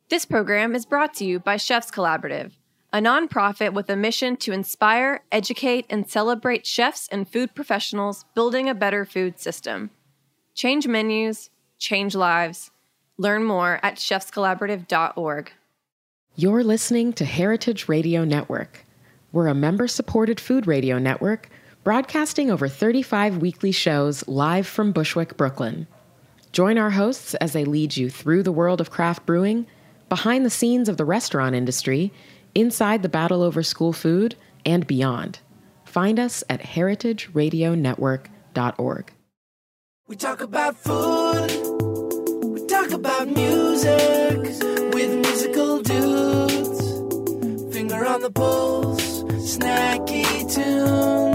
This program is brought to you by Chefs Collaborative, a nonprofit with a mission to inspire, educate, and celebrate chefs and food professionals building a better food system. Change menus, change lives. Learn more at chefscollaborative.org. You're listening to Heritage Radio Network. We're a member-supported food radio network broadcasting over 35 weekly shows live from Bushwick, Brooklyn. Join our hosts as they lead you through the world of craft brewing, behind the scenes of the restaurant industry, inside the battle over school food, and beyond. Find us at heritageradionetwork.org. We talk about food, we talk about music, with musical dudes, finger on the pulse, snacky tunes.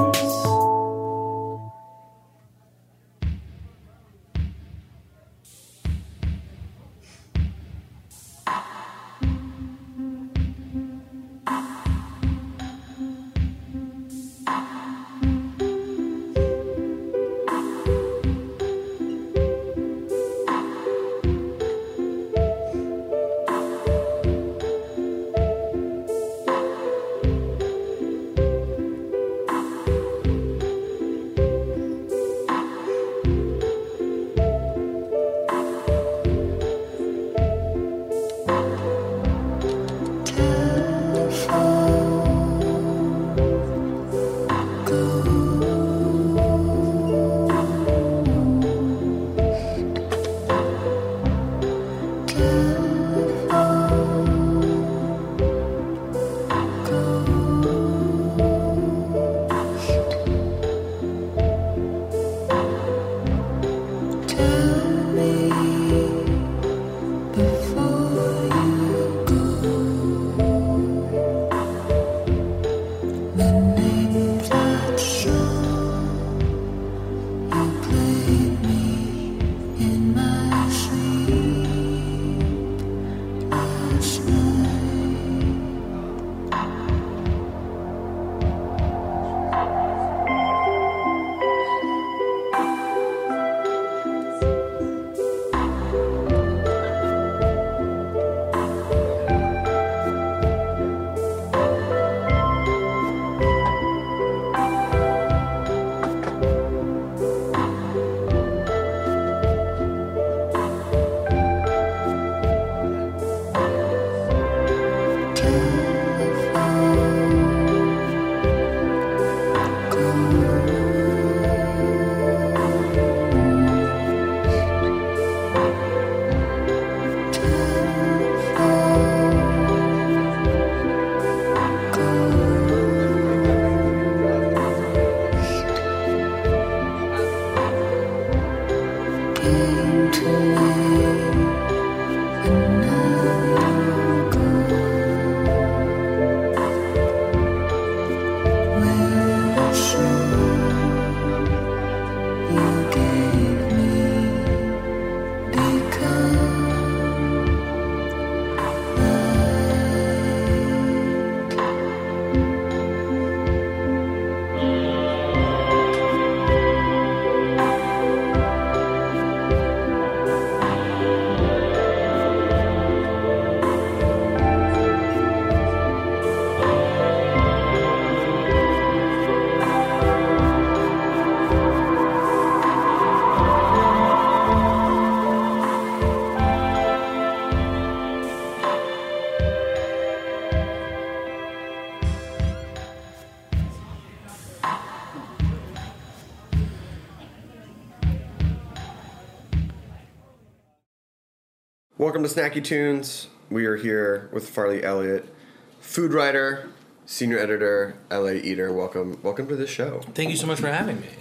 Welcome to Snacky Tunes. We are here with Farley Elliott, food writer, senior editor, LA Eater. Welcome to the show. Thank you so much for having me.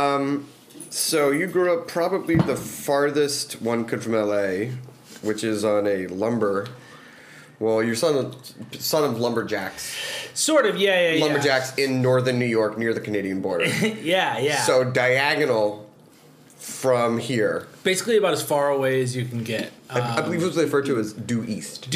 So you grew up probably the farthest one could from LA, which is on a lumber. Well, you're son of lumberjacks. Sort of, yeah. Lumberjacks in northern New York near the Canadian border. yeah. So diagonal from here. Basically about as far away as you can get. I believe it was referred to as due east.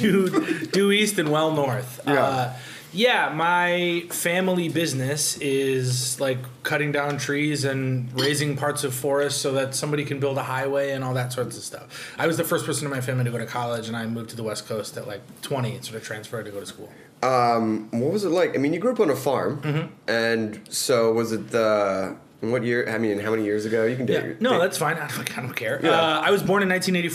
Due east and well north. Yeah. My family business is like cutting down trees and raising parts of forests so that somebody can build a highway and all that sorts of stuff. I was the first person in my family to go to college, and I moved to the West Coast at like 20 and sort of transferred to go to school. What was it like? I mean, you grew up on a farm, and so was it in what year? I mean, how many years ago? You can date. No, that's fine. I don't care. Yeah. I was born in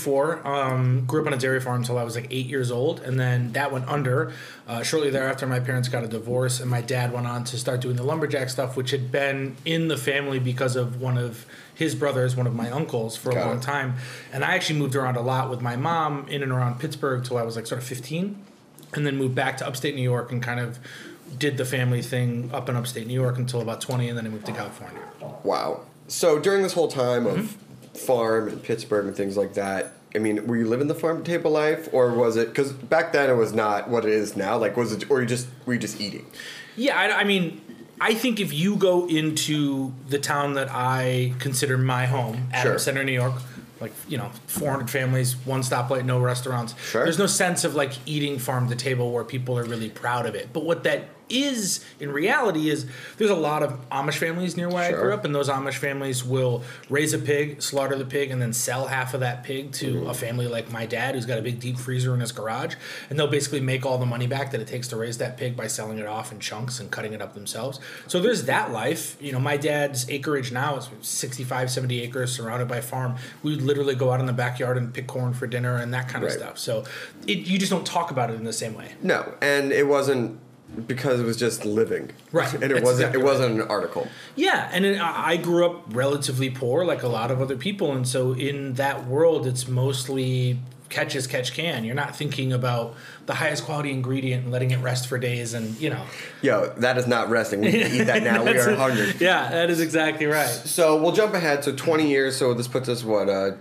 1984. Grew up on a dairy farm until I was like 8 years old, and then that went under. Shortly thereafter, my parents got a divorce, and my dad went on to start doing the lumberjack stuff, which had been in the family because of one of his brothers, one of my uncles, for a long time. And I actually moved around a lot with my mom in and around Pittsburgh till I was like sort of 15, and then moved back to upstate New York and kind of did the family thing up in upstate New York until about 20, and then I moved to California. Wow. So during this whole time of farm and Pittsburgh and things like that, I mean, were you living the farm to table life, or was it, because back then it was not what it is now, like was it, or were you just eating? Yeah, I mean, I think if you go into the town that I consider my home, Adams Center, New York, like, 400 families, one stoplight, no restaurants. Sure. There's no sense of like eating farm to table where people are really proud of it. But what that is in reality is there's a lot of Amish families near where I grew up, and those Amish families will raise a pig, slaughter the pig, and then sell half of that pig to a family like my dad who's got a big deep freezer in his garage, and they'll basically make all the money back that it takes to raise that pig by selling it off in chunks and cutting it up themselves. So there's that life. My dad's acreage now is 65, 70 acres surrounded by farm. We would literally go out in the backyard and pick corn for dinner and that kind of stuff. So you just don't talk about it in the same way. No, and it wasn't because it was just living, right? And it wasn't an article. Yeah, and I grew up relatively poor, like a lot of other people, and so in that world, it's mostly catch as catch can. You're not thinking about the highest quality ingredient and letting it rest for days, and Yo, that is not resting. We can eat that now. We are hungry. Yeah, that is exactly right. So we'll jump ahead. So 20 years. So this puts us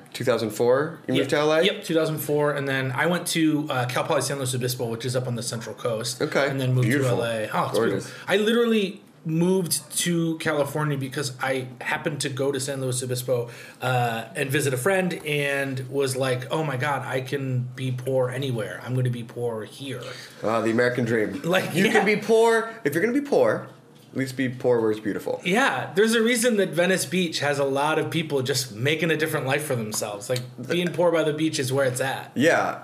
2004. You moved to LA. Yep, 2004, and then I went to Cal Poly San Luis Obispo, which is up on the Central Coast. Okay, and then moved beautiful. to LA. Oh, it's gorgeous. beautiful. I literally moved to California because I happened to go to San Luis Obispo and visit a friend, and was like, oh my God, I can be poor anywhere. I'm going to be poor here. The American dream. Like, you can be poor. If you're going to be poor, at least be poor where it's beautiful. Yeah, there's a reason that Venice Beach has a lot of people just making a different life for themselves. Like, being poor by the beach is where it's at. Yeah.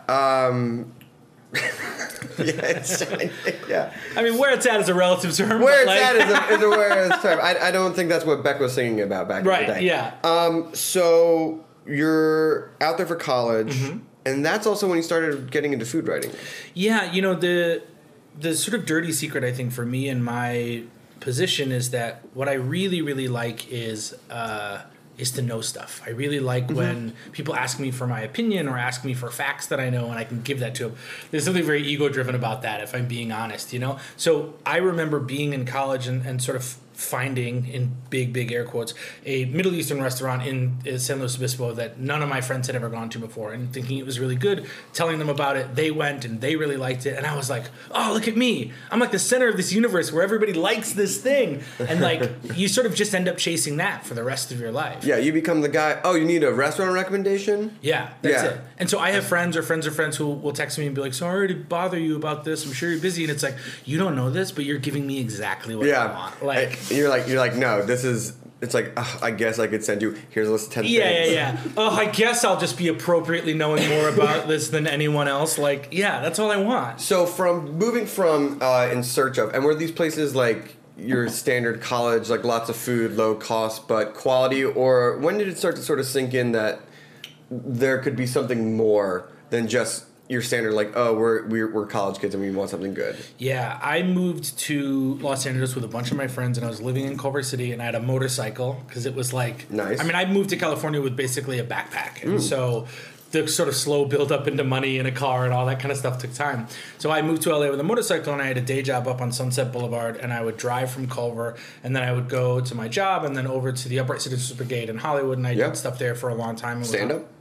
Yeah. I mean, where it's at is a relative term. Where it's at is a where it's term. I don't think that's what Beck was singing about back in the day. Right, yeah. So you're out there for college, and that's also when you started getting into food writing. Yeah, the sort of dirty secret, I think, for me and my position is that what I really, really like is to know stuff. I really like when people ask me for my opinion or ask me for facts that I know, and I can give that to them. There's something very ego-driven about that, if I'm being honest, So I remember being in college and sort of finding, in big air quotes, a Middle Eastern restaurant in San Luis Obispo that none of my friends had ever gone to before, and thinking it was really good, telling them about it. They went and they really liked it, and I was like, oh, look at me. I'm like the center of this universe where everybody likes this thing. And like, you sort of just end up chasing that for the rest of your life. Yeah, you become the guy, oh, you need a restaurant recommendation? Yeah, that's it. And so I have friends of friends who will text me and be like, sorry to bother you about this. I'm sure you're busy. And it's like, you don't know this, but you're giving me exactly what I want. Like, you're like, no, this is, it's like, I guess I could send you, here's a list of 10 things. Yeah. Oh, I guess I'll just be appropriately knowing more about this than anyone else. Like, yeah, that's all I want. So moving from In Search Of, and were these places like your standard college, like lots of food, low cost, but quality, or when did it start to sort of sink in that there could be something more than just your standard, like, oh, we're college kids and we want something good? Yeah, I moved to Los Angeles with a bunch of my friends, and I was living in Culver City, and I had a motorcycle because it was like, nice. I mean, I moved to California with basically a backpack, and so the sort of slow build up into money in a car and all that kind of stuff took time. So I moved to LA with a motorcycle, and I had a day job up on Sunset Boulevard, and I would drive from Culver, and then I would go to my job, and then over to the Upright Citizens Brigade in Hollywood, and I did stuff there for a long time. Stand up?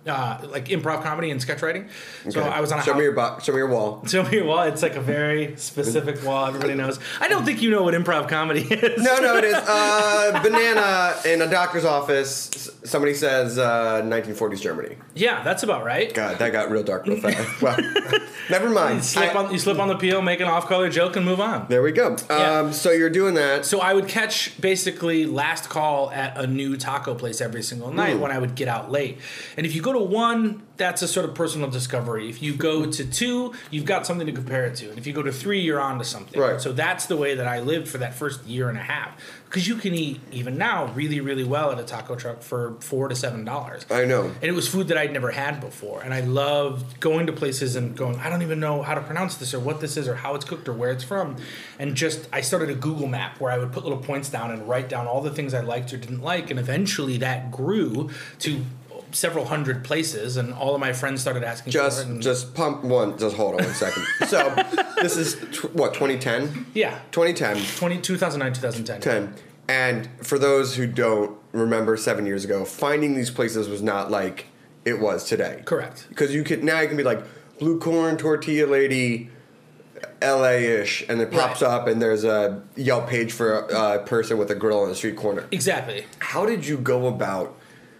like improv comedy and sketch writing. So I was on a Show me your wall. Show me your wall. It's like a very specific wall. Everybody knows. I don't think you know what improv comedy is. No, it is. Banana in a doctor's office. Somebody says 1940s Germany. Yeah, that's about right. God, that got real dark real fast. Well, never mind. You slip on the peel, make an off-color joke, and move on. There we go. Yeah. So you're doing that. So I would catch basically last call at a new taco place every single night when I would get out late. And if you go to one, that's a sort of personal discovery. If you go to two, you've got something to compare it to. And if you go to three, you're on to something. Right. So that's the way that I lived for that first year and a half. Because you can eat, even now, really, really well at a taco truck for $4 to $7. I know. And it was food that I'd never had before. And I loved going to places and going, I don't even know how to pronounce this or what this is or how it's cooked or where it's from. And I started a Google map where I would put little points down and write down all the things I liked or didn't like. And eventually that grew to several hundred places, and all of my friends started asking for it. And just hold on 1 second. So this is 2010? Yeah. 2010. 2009, 2010. And for those who don't remember 7 years ago, finding these places was not like it was today. Correct. Because you can be like Blue Corn Tortilla Lady, LA-ish, and it pops up and there's a Yelp page for a person with a grill on the street corner. Exactly. How did you go about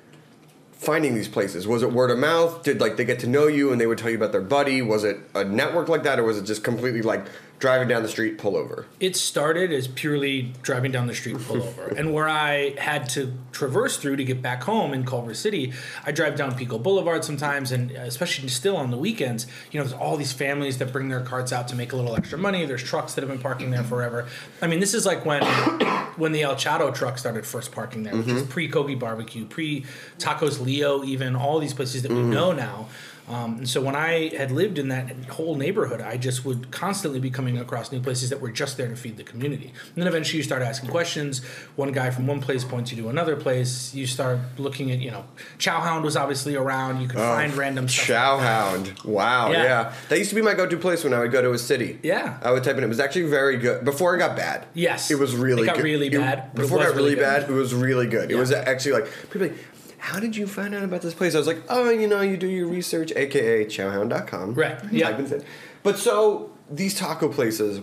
finding these places? Was it word of mouth? Did they get to know you and they would tell you about their buddy? Was it a network like that, or was it just completely like driving down the street, pull over? It started as purely driving down the street, pull over. And where I had to traverse through to get back home in Culver City, I drive down Pico Boulevard sometimes, and especially still on the weekends, there's all these families that bring their carts out to make a little extra money. There's trucks that have been parking there forever. I mean, this is like when the El Chato truck started first parking there, which is pre-Kogi Barbecue, pre-Tacos Leo, even all these places that we know now. And so when I had lived in that whole neighborhood, I just would constantly be coming across new places that were just there to feed the community. And then eventually you start asking questions. One guy from one place points you to another place. You start looking at, Chow Hound was obviously around. You could find random stuff. Chow Hound. Wow, yeah. That used to be my go-to place when I would go to a city. Yeah. I would type in. It was actually very good. Before it got bad. Yes. It was really good. It got really bad. Before it got really bad, it was really good. Yeah. It was actually like, people like, how did you find out about this place? I was like, you do your research, a.k.a. chowhound.com. Right, yeah. But so, these taco places,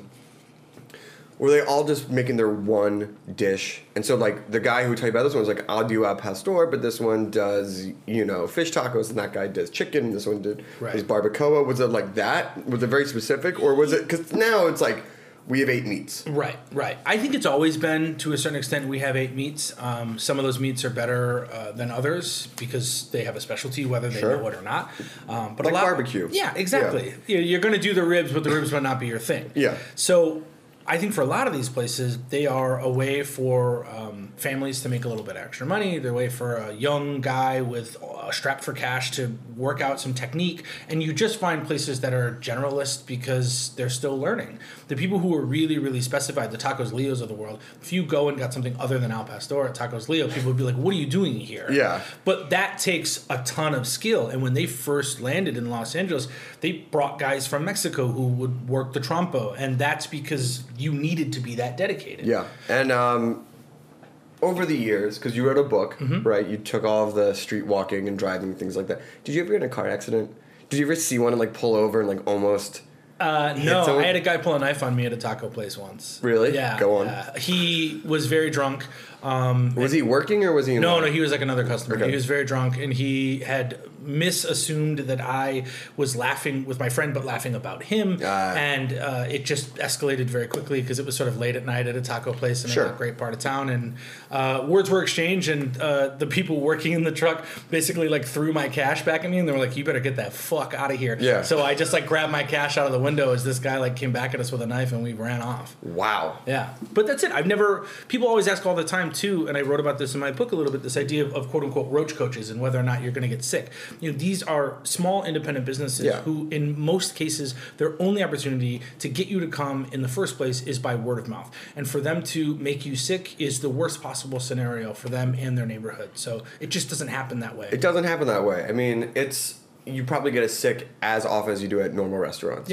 were they all just making their one dish? And so, the guy who would tell you about this one was like, I'll do al pastor, but this one does, fish tacos, and that guy does chicken, and this one did his barbacoa. Was it like that? Was it very specific? Or was it, because now it's like, we have 8 meats. Right. I think it's always been, to a certain extent, we have 8 meats. Some of those meats are better than others because they have a specialty, whether they know it or not. But like barbecue. Yeah, exactly. Yeah. You're going to do the ribs, but the ribs might not be your thing. Yeah. So I think for a lot of these places, they are a way for families to make a little bit of extra money. They're a way for a young guy with a strap for cash to work out some technique. And you just find places that are generalist because they're still learning. The people who are really, really specified, the Tacos Leos of the world, if you go and got something other than al pastor at Tacos Leo, people would be like, what are you doing here? Yeah. But that takes a ton of skill. And when they first landed in Los Angeles, they brought guys from Mexico who would work the trompo. And that's because you needed to be that dedicated. Yeah. And over the years, because you wrote a book, right? You took all of the street walking and driving, things like that. Did you ever get in a car accident? Did you ever see one and pull over and almost... No, I had a guy pull a knife on me at a taco place once. Really? Yeah. Go on. He was very drunk. Was he working or was he... No, he was like another customer. Okay. He was very drunk, and he had misassumed that I was laughing with my friend, but laughing about him. And it just escalated very quickly because it was sort of late at night at a taco place in a great part of town. And words were exchanged, and the people working in the truck basically threw my cash back at me, and they were like, you better get that fuck out of here. Yeah. So I just grabbed my cash out of the window as this guy came back at us with a knife, and we ran off. Wow. Yeah. But that's it. People always ask all the time too, and I wrote about this in my book a little bit, this idea of quote unquote roach coaches and whether or not you're going to get sick. These are small independent businesses who in most cases their only opportunity to get you to come in the first place is by word of mouth. And for them to make you sick is the worst possible scenario for them and their neighborhood. So it just doesn't happen that way. It doesn't happen that way. I mean, you probably get sick as often as you do at normal restaurants. Yeah,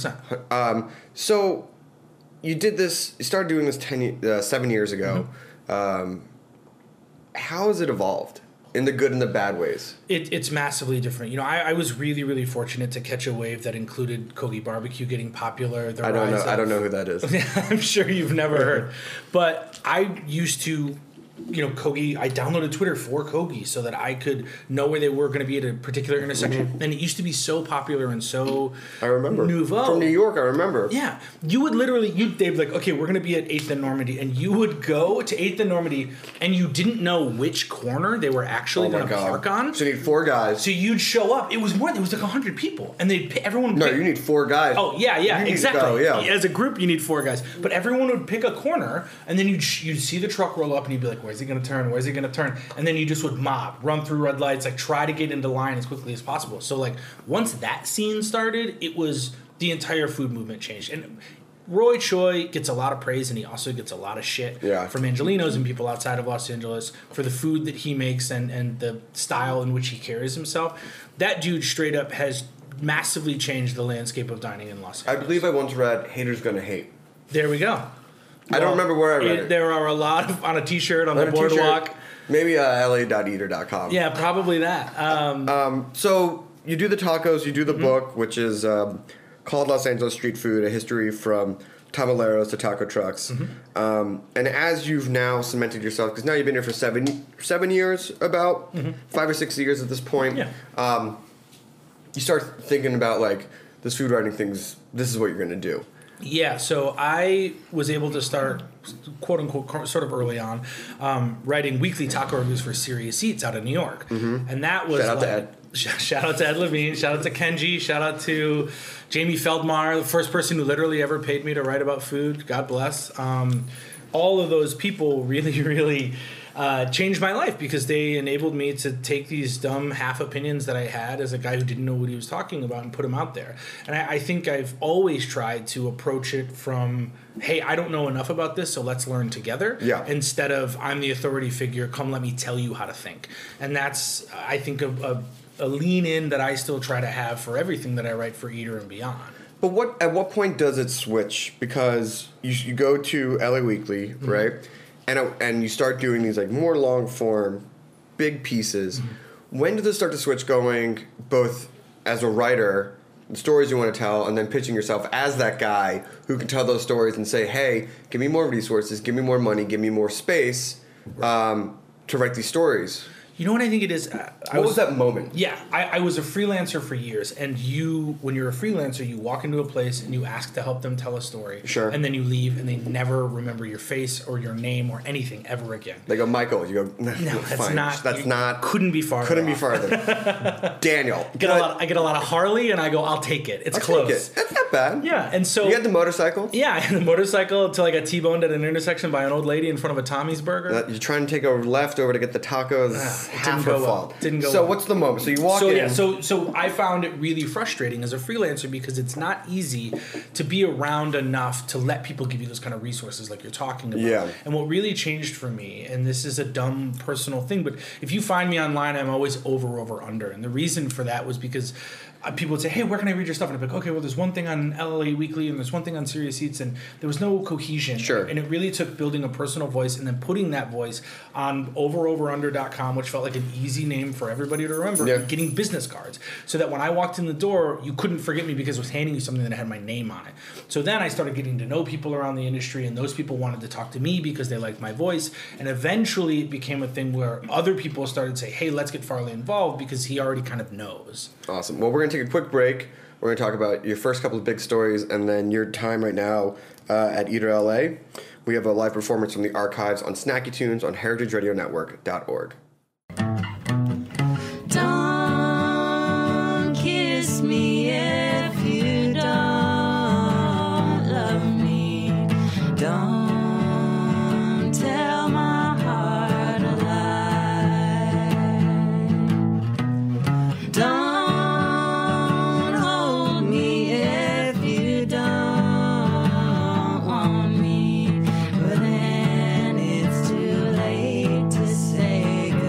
100%. So you did this, you started doing this 7 years ago. How has it evolved? in the good and the bad ways? It's massively different. You know, I was really, really fortunate to catch a wave that included Kogi Barbecue getting popular. I don't know who that is. I'm sure you've never heard. But I used to, you know, Kogi, I downloaded Twitter for Kogi so that I could know where they were going to be at a particular intersection. Mm-hmm. And it used to be so popular and so I remember. nouveau. From New York, I remember. Yeah. You would literally, they'd be like, okay, we're going to be at 8th and Normandy. And you would go to 8th and Normandy and you didn't know which corner they were actually going to park on. So you need 4 guys. So you'd show up. It was more, there was like 100 people. And everyone No, you need 4 guys. Oh, yeah, exactly. Go, yeah. As a group, you need 4 guys. But everyone would pick a corner, and then you'd see the truck roll up, and you'd be like, where's he going to turn? Where's he going to turn? And then you just would run through red lights, like try to get into line as quickly as possible. So like once that scene started, it was the entire food movement changed. And Roy Choi gets a lot of praise, and he also gets a lot of shit from Angelenos and people outside of Los Angeles for the food that he makes and the style in which he carries himself. That dude straight up has massively changed the landscape of dining in Los Angeles. I believe I once read "Haters Gonna Hate." There we go. I don't remember where I read it. There are a lot of on a T-shirt on the boardwalk. Maybe la.eater.com. Yeah, probably that. So you do the tacos, you do the book, which is called Los Angeles Street Food: A History from Tamaleros to Taco Trucks. And as you've now cemented yourself, because now you've been here for 7 years, about 5 or 6 years at this point. Yeah. You start thinking about like this food writing things. This is what you're going to do. Yeah, so I was able to start, quote unquote, sort of early on, writing weekly taco reviews for Serious Eats out of New York, and that was Shout out to Ed. Shout out to Ed Levine. Shout out to Kenji. Shout out to Jamie Feldmar, the first person who literally ever paid me to write about food. God bless. All of those people really, really changed my life because they enabled me to take these dumb half opinions that I had as a guy who didn't know what he was talking about and put them out there. And I think I've always tried to approach it from, hey, I don't know enough about this, so let's learn together. Yeah. Instead of, I'm the authority figure, come let me tell you how to think. And that's, I think, a lean in that I still try to have for everything that I write for Eater and beyond. But at what point does it switch? Because you go to LA Weekly, right? And you start doing these like more long form, big pieces. When does it start to switch going both as a writer, the stories you want to tell, and then pitching yourself as that guy who can tell those stories and say, hey, give me more resources, give me more money, give me more space to write these stories? You know what I think it is? What was that moment? Yeah, I was a freelancer for years, and when you're a freelancer, you walk into a place and you ask to help them tell a story. Sure. And then you leave, and they never remember your face or your name or anything ever again. They go, Michael. You go, no, that's fine. not. That's not. Couldn't be farther. Couldn't be farther. Daniel. I get a lot of Harley, and I go, I'll take it. It's close. Take it. That's not bad. Yeah, and so you had the motorcycle. Yeah, I had the motorcycle until I got T-boned at an intersection by an old lady in front of a Tommy's Burger. You're trying to take a left over to get the tacos. Half her fault. Didn't go so well. What's the moment? So you walk in. Yeah, so I found it really frustrating as a freelancer because it's not easy to be around enough to let people give you those kind of resources like you're talking about. Yeah. And what really changed for me, and this is a dumb personal thing, but if you find me online, I'm always over, under. And the reason for that was because people would say, hey, where can I read your stuff? And I'd be like, okay, well, there's one thing on LA Weekly and there's one thing on Serious Eats, and there was no cohesion. Sure. And it really took building a personal voice and then putting that voice on overunder.com, which felt like an easy name for everybody to remember, and getting business cards. So that when I walked in the door, you couldn't forget me because I was handing you something that had my name on it. So then I started getting to know people around the industry, and those people wanted to talk to me because they liked my voice. And eventually it became a thing where other people started to say, hey, let's get Farley involved because he already kind of knows. Awesome. Well, we're going to take a quick break. We're going to talk about your first couple of big stories and then your time right now at Eater LA. We have a live performance from the archives on Snacky Tunes on heritageradionetwork.org. Don't kiss me if you don't love me. Don't tell my heart a lie. Don't want me, but then it's too late to say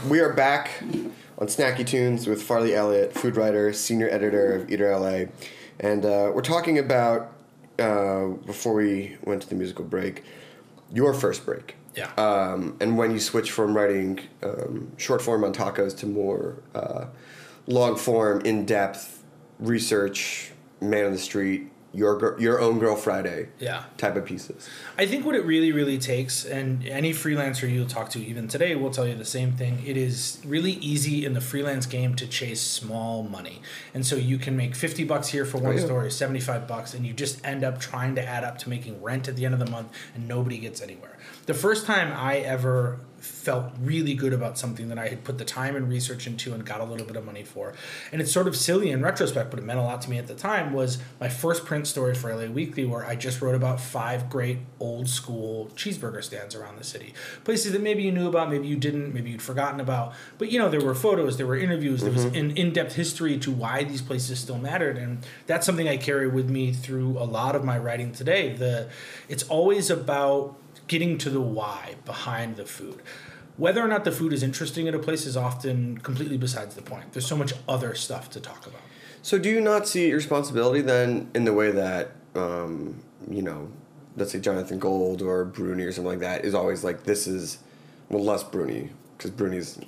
We are back on Snacky Tunes with Farley Elliott, food writer, senior editor of Eater LA. And we're talking about, before we went to the musical break, your first break. Yeah. And when you switch from writing short form on tacos to more long form, in-depth research, man on the street, your own Girl Friday type of pieces. I think what it really, really takes, and any freelancer you'll talk to even today will tell you the same thing, it is really easy in the freelance game to chase small money. And so you can make $50 here for one story, $75, and you just end up trying to add up to making rent at the end of the month, and nobody gets anywhere. The first time I ever felt really good about something that I had put the time and research into and got a little bit of money for, and it's sort of silly in retrospect, but it meant a lot to me at the time, was my first print story for LA Weekly, where I just wrote about 5 great old school cheeseburger stands around the city. Places that maybe you knew about, maybe you didn't, maybe you'd forgotten about, but there were photos, there were interviews, there was an in-depth history to why these places still mattered, and that's something I carry with me through a lot of my writing today. It's always about getting to the why behind the food. Whether or not the food is interesting at a place is often completely besides the point. There's so much other stuff to talk about. So do you not see your responsibility then in the way that, let's say Jonathan Gold or Bruni or something like that is always like, this is, well, less Bruni, because Bruni's,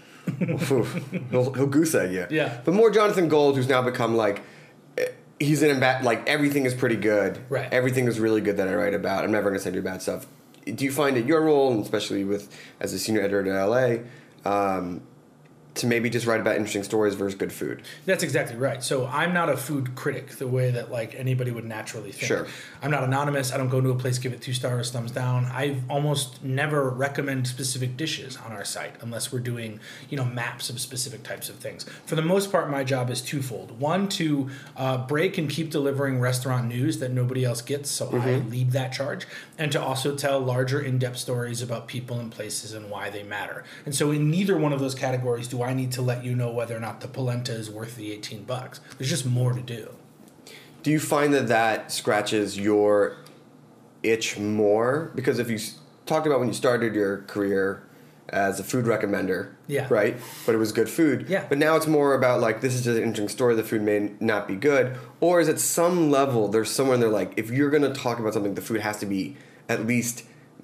he'll goose egg you. Yeah. But more Jonathan Gold, who's now become like, he's in like everything is pretty good. Right. Everything is really good that I write about. I'm never going to send you bad stuff. Do you find it your role, and especially as a senior editor at LA, to maybe just write about interesting stories versus good food? That's exactly right. So I'm not a food critic the way that like anybody would naturally think. Sure. I'm not anonymous. I don't go to a place, give it 2 stars, thumbs down. I almost never recommend specific dishes on our site unless we're doing, maps of specific types of things. For the most part, my job is twofold. One, to break and keep delivering restaurant news that nobody else gets, so I lead that charge, and to also tell larger in-depth stories about people and places and why they matter. And so in neither one of those categories do I need to let you know whether or not the polenta is worth the $18. There's just more to do. Do you find that scratches your itch more? Because if you talked about when you started your career as a food recommender, right? But it was good food. Yeah. But now it's more about like, this is just an interesting story. The food may not be good. Or is at some level, there's someone there like, if you're going to talk about something, the food has to be at least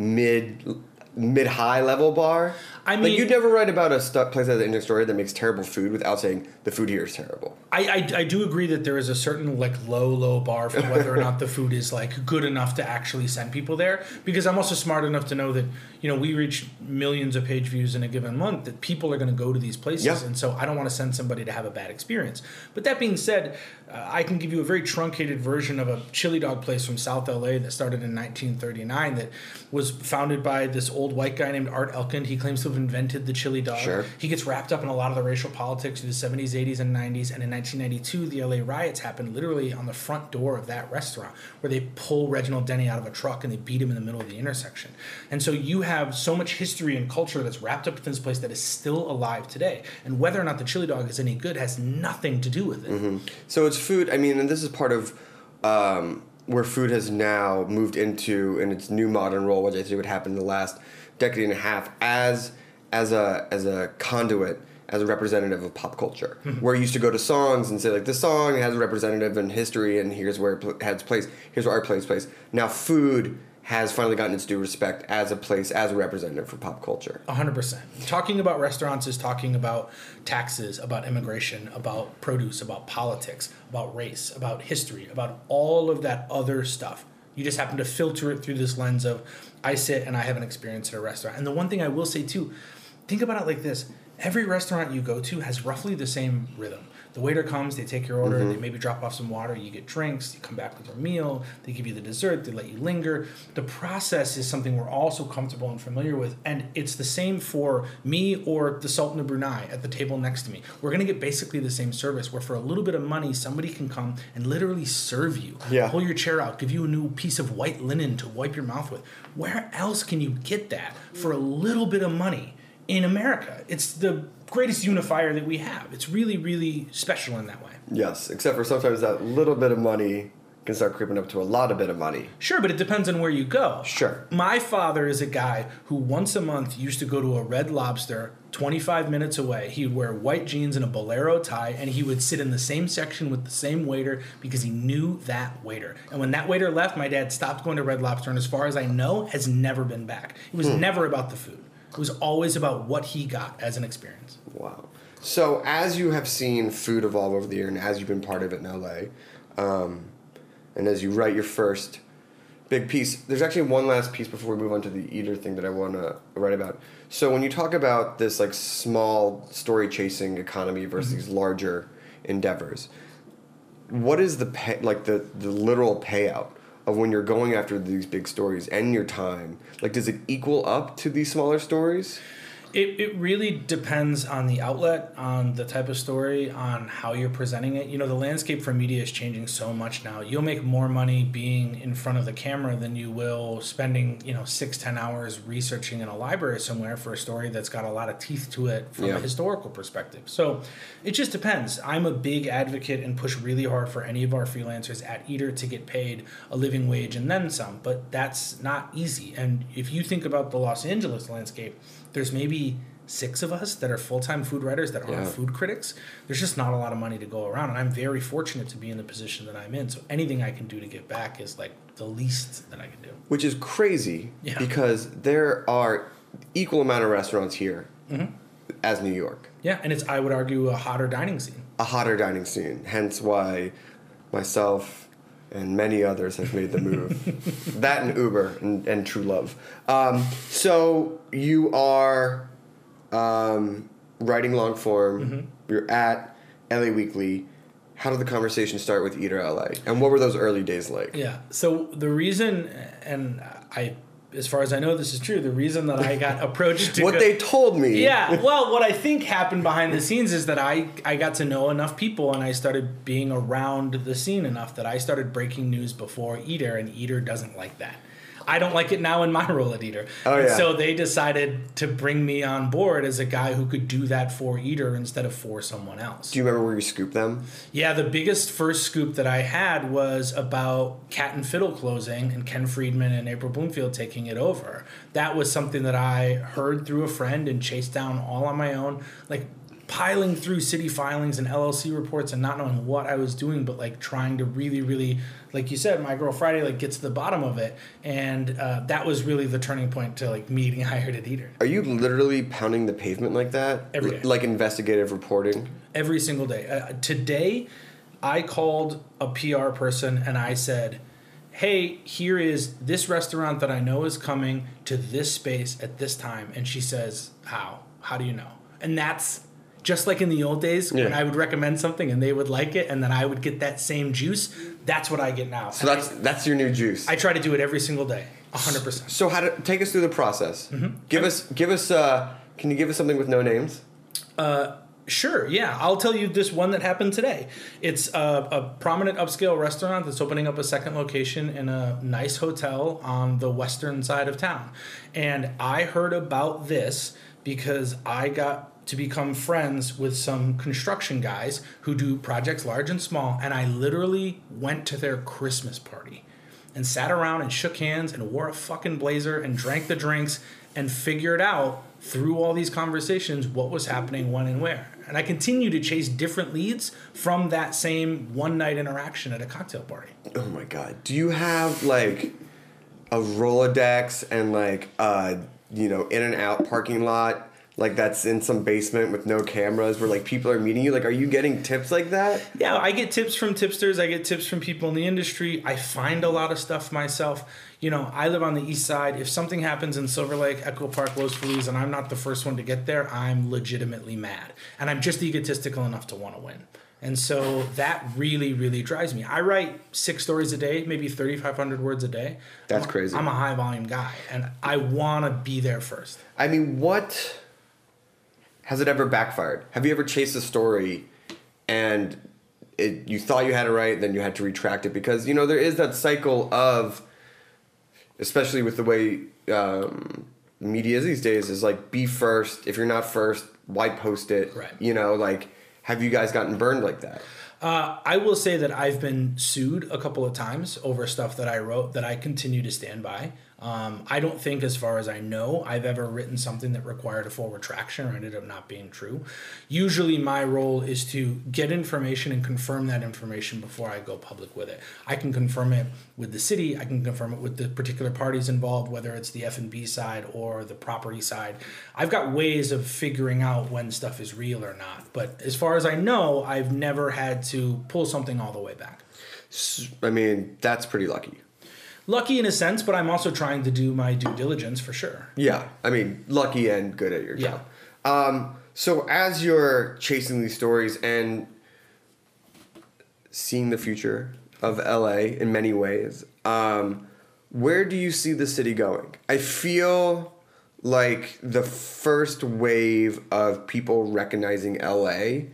mid-high level bar. I mean, like you'd never write about a place that has an interesting story that makes terrible food without saying the food here is terrible. I do agree that there is a certain like low bar for whether or not the food is like good enough to actually send people there, because I'm also smart enough to know that we reach millions of page views in a given month, that people are going to go to these places, and so I don't want to send somebody to have a bad experience. But that being said, I can give you a very truncated version of a chili dog place from South LA that started in 1939 that was founded by this old white guy named Art Elkind. He claims to have invented the chili dog. Sure. He gets wrapped up in a lot of the racial politics of the 70s, 80s, and 90s, and in 1992, the LA riots happened literally on the front door of that restaurant, where they pull Reginald Denny out of a truck and they beat him in the middle of the intersection. And so you have so much history and culture that's wrapped up within this place that is still alive today. And whether or not the chili dog is any good has nothing to do with it. Mm-hmm. So it's food, I mean, and this is part of where food has now moved into in its new modern role, which I think would happen in the last decade and a half, as a conduit, as a representative of pop culture. Where you used to go to songs and say, like, this song has a representative in history, and here's where it had its place, here's where art plays place. Now food has finally gotten its due respect as a place, as a representative for pop culture. 100%. Talking about restaurants is talking about taxes, about immigration, about produce, about politics, about race, about history, about all of that other stuff. You just happen to filter it through this lens of, I sit and I have an experience at a restaurant. And the one thing I will say too, think about it like this. Every restaurant you go to has roughly the same rhythm. The waiter comes, they take your order, they maybe drop off some water, you get drinks, you come back with your meal, they give you the dessert, they let you linger. The process is something we're all so comfortable and familiar with, and it's the same for me or the Sultan of Brunei at the table next to me. We're going to get basically the same service, where for a little bit of money, somebody can come and literally serve you, pull your chair out, give you a new piece of white linen to wipe your mouth with. Where else can you get that for a little bit of money in America? It's the greatest unifier that we have. It's really, really special in that way. Yes, except for sometimes that little bit of money can start creeping up to a lot of bit of money. Sure, but it depends on where you go. Sure. My father is a guy who once a month used to go to a Red Lobster 25 minutes away. He would wear white jeans and a bolero tie, and he would sit in the same section with the same waiter because he knew that waiter. And when that waiter left, my dad stopped going to Red Lobster, and as far as I know, has never been back. It was never about the food. It was always about what he got as an experience. Wow. So as you have seen food evolve over the year, and as you've been part of it in LA, and as you write your first big piece, there's actually one last piece before we move on to the Eater thing that I want to write about. So when you talk about this like small story chasing economy versus these larger endeavors, what is the the literal payout of when you're going after these big stories and your time? Like, does it equal up to these smaller stories? It really depends on the outlet, on the type of story, on how you're presenting it. You know, the landscape for media is changing so much now. You'll make more money being in front of the camera than you will spending, 6-10 hours researching in a library somewhere for a story that's got a lot of teeth to it from a historical perspective. So it just depends. I'm a big advocate and push really hard for any of our freelancers at Eater to get paid a living wage and then some, but that's not easy. And if you think about the Los Angeles landscape, there's maybe 6 of us that are full-time food writers that aren't food critics. There's just not a lot of money to go around, and I'm very fortunate to be in the position that I'm in. So anything I can do to give back is like the least that I can do. Which is crazy because there are equal amount of restaurants here as New York. Yeah, and it's, I would argue, a hotter dining scene. A hotter dining scene, hence why myself and many others have made the move. That and Uber and True Love. So you are writing long form. You're at LA Weekly. How did the conversation start with Eater LA? And what were those early days like? Yeah. So the reason, and as far as I know, this is true. The reason that I got approached to they told me. Yeah. Well, what I think happened behind the scenes is that I got to know enough people and I started being around the scene enough that I started breaking news before Eater, and Eater doesn't like that. I don't like it now in my role at Eater. So they decided to bring me on board as a guy who could do that for Eater instead of for someone else. Do you remember where you scooped them? Yeah, the biggest first scoop that I had was about Cat and Fiddle closing and Ken Friedman and April Bloomfield taking it over. That was something that I heard through a friend and chased down all on my own, like piling through city filings and LLC reports and not knowing what I was doing, but like trying to really, really, like you said, My Girl Friday, like get to the bottom of it. And that was really the turning point to like me getting hired at Eater. Are you literally pounding the pavement like that? Every day. Like investigative reporting? Every single day. Today, I called a PR person and I said, hey, here is this restaurant that I know is coming to this space at this time. And she says, how? How do you know? And that's just like in the old days when I would recommend something and they would like it and then I would get that same juice. That's what I get now. So that's your new juice. I try to do it every single day, 100%. So take us through the process. Give us. Can you give us something with no names? Sure, yeah. I'll tell you this one that happened today. It's a prominent upscale restaurant that's opening up a second location in a nice hotel on the western side of town. And I heard about this because I got to become friends with some construction guys who do projects large and small, and I literally went to their Christmas party and sat around and shook hands and wore a fucking blazer and drank the drinks and figured out through all these conversations what was happening when and where. And I continue to chase different leads from that same one-night interaction at a cocktail party. Oh my God. Do you have like a Rolodex and like in and out parking lot like that's in some basement with no cameras where like people are meeting you? Like, are you getting tips like that? Yeah, I get tips from tipsters. I get tips from people in the industry. I find a lot of stuff myself. I live on the east side. If something happens in Silver Lake, Echo Park, Los Feliz, and I'm not the first one to get there, I'm legitimately mad. And I'm just egotistical enough to want to win. And so that really, really drives me. I write 6 stories a day, maybe 3,500 words a day. That's crazy. I'm a high volume guy, and I want to be there first. I mean, what... Has it ever backfired? Have you ever chased a story and you thought you had it right, then you had to retract it? Because, there is that cycle of, especially with the way media is these days, is like, be first. If you're not first, why post it? Right. Have you guys gotten burned like that? I will say that I've been sued a couple of times over stuff that I wrote that I continue to stand by. I don't think, as far as I know, I've ever written something that required a full retraction or ended up not being true. Usually my role is to get information and confirm that information before I go public with it. I can confirm it with the city. I can confirm it with the particular parties involved, whether it's the F&B side or the property side. I've got ways of figuring out when stuff is real or not. But as far as I know, I've never had to pull something all the way back. I mean, that's pretty lucky. Lucky in a sense, but I'm also trying to do my due diligence for sure. Yeah, I mean, lucky and good at your job. So as you're chasing these stories and seeing the future of LA in many ways, where do you see the city going? I feel like the first wave of people recognizing LA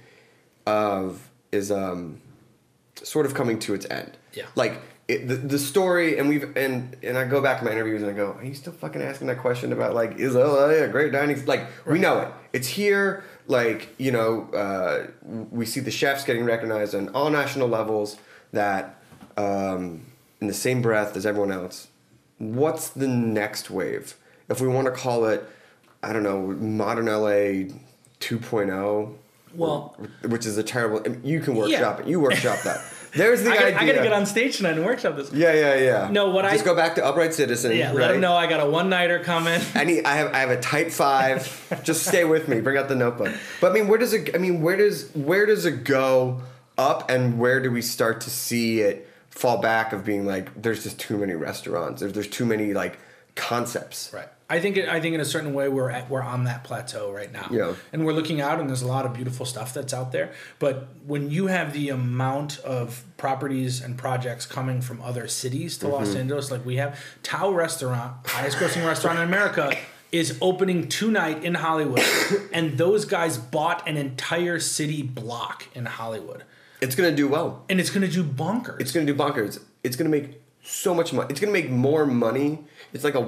is sort of coming to its end. Yeah. Like, the story, and I go back to my interviews and I go, are you still fucking asking that question about, like, is LA a great dining? Like, we know it. It's here. Like, you know, we see the chefs getting recognized on all national levels that in the same breath as everyone else. What's the next wave? If we want to call it, I don't know, modern LA 2.0. Well, which is a terrible, you can workshop it. You workshop that. There's the idea. I gotta get on stage tonight and workshop this. Yeah. No, Just go back to Upright Citizen. Yeah, right? let them know I got a one-nighter coming. I have a tight 5. Just stay with me. Bring out the notebook. But I mean, where does it go up, and where do we start to see it fall back of being like, there's just too many restaurants. There's too many like concepts. Right. I think in a certain way we're on that plateau right now. Yeah. And we're looking out, and there's a lot of beautiful stuff that's out there. But when you have the amount of properties and projects coming from other cities to Los Angeles, like we have, Tao Restaurant, highest grossing restaurant in America, is opening tonight in Hollywood, and those guys bought an entire city block in Hollywood. It's gonna do well, and it's gonna do bonkers. It's gonna do bonkers. It's gonna make so much money. It's gonna make more money. It's like a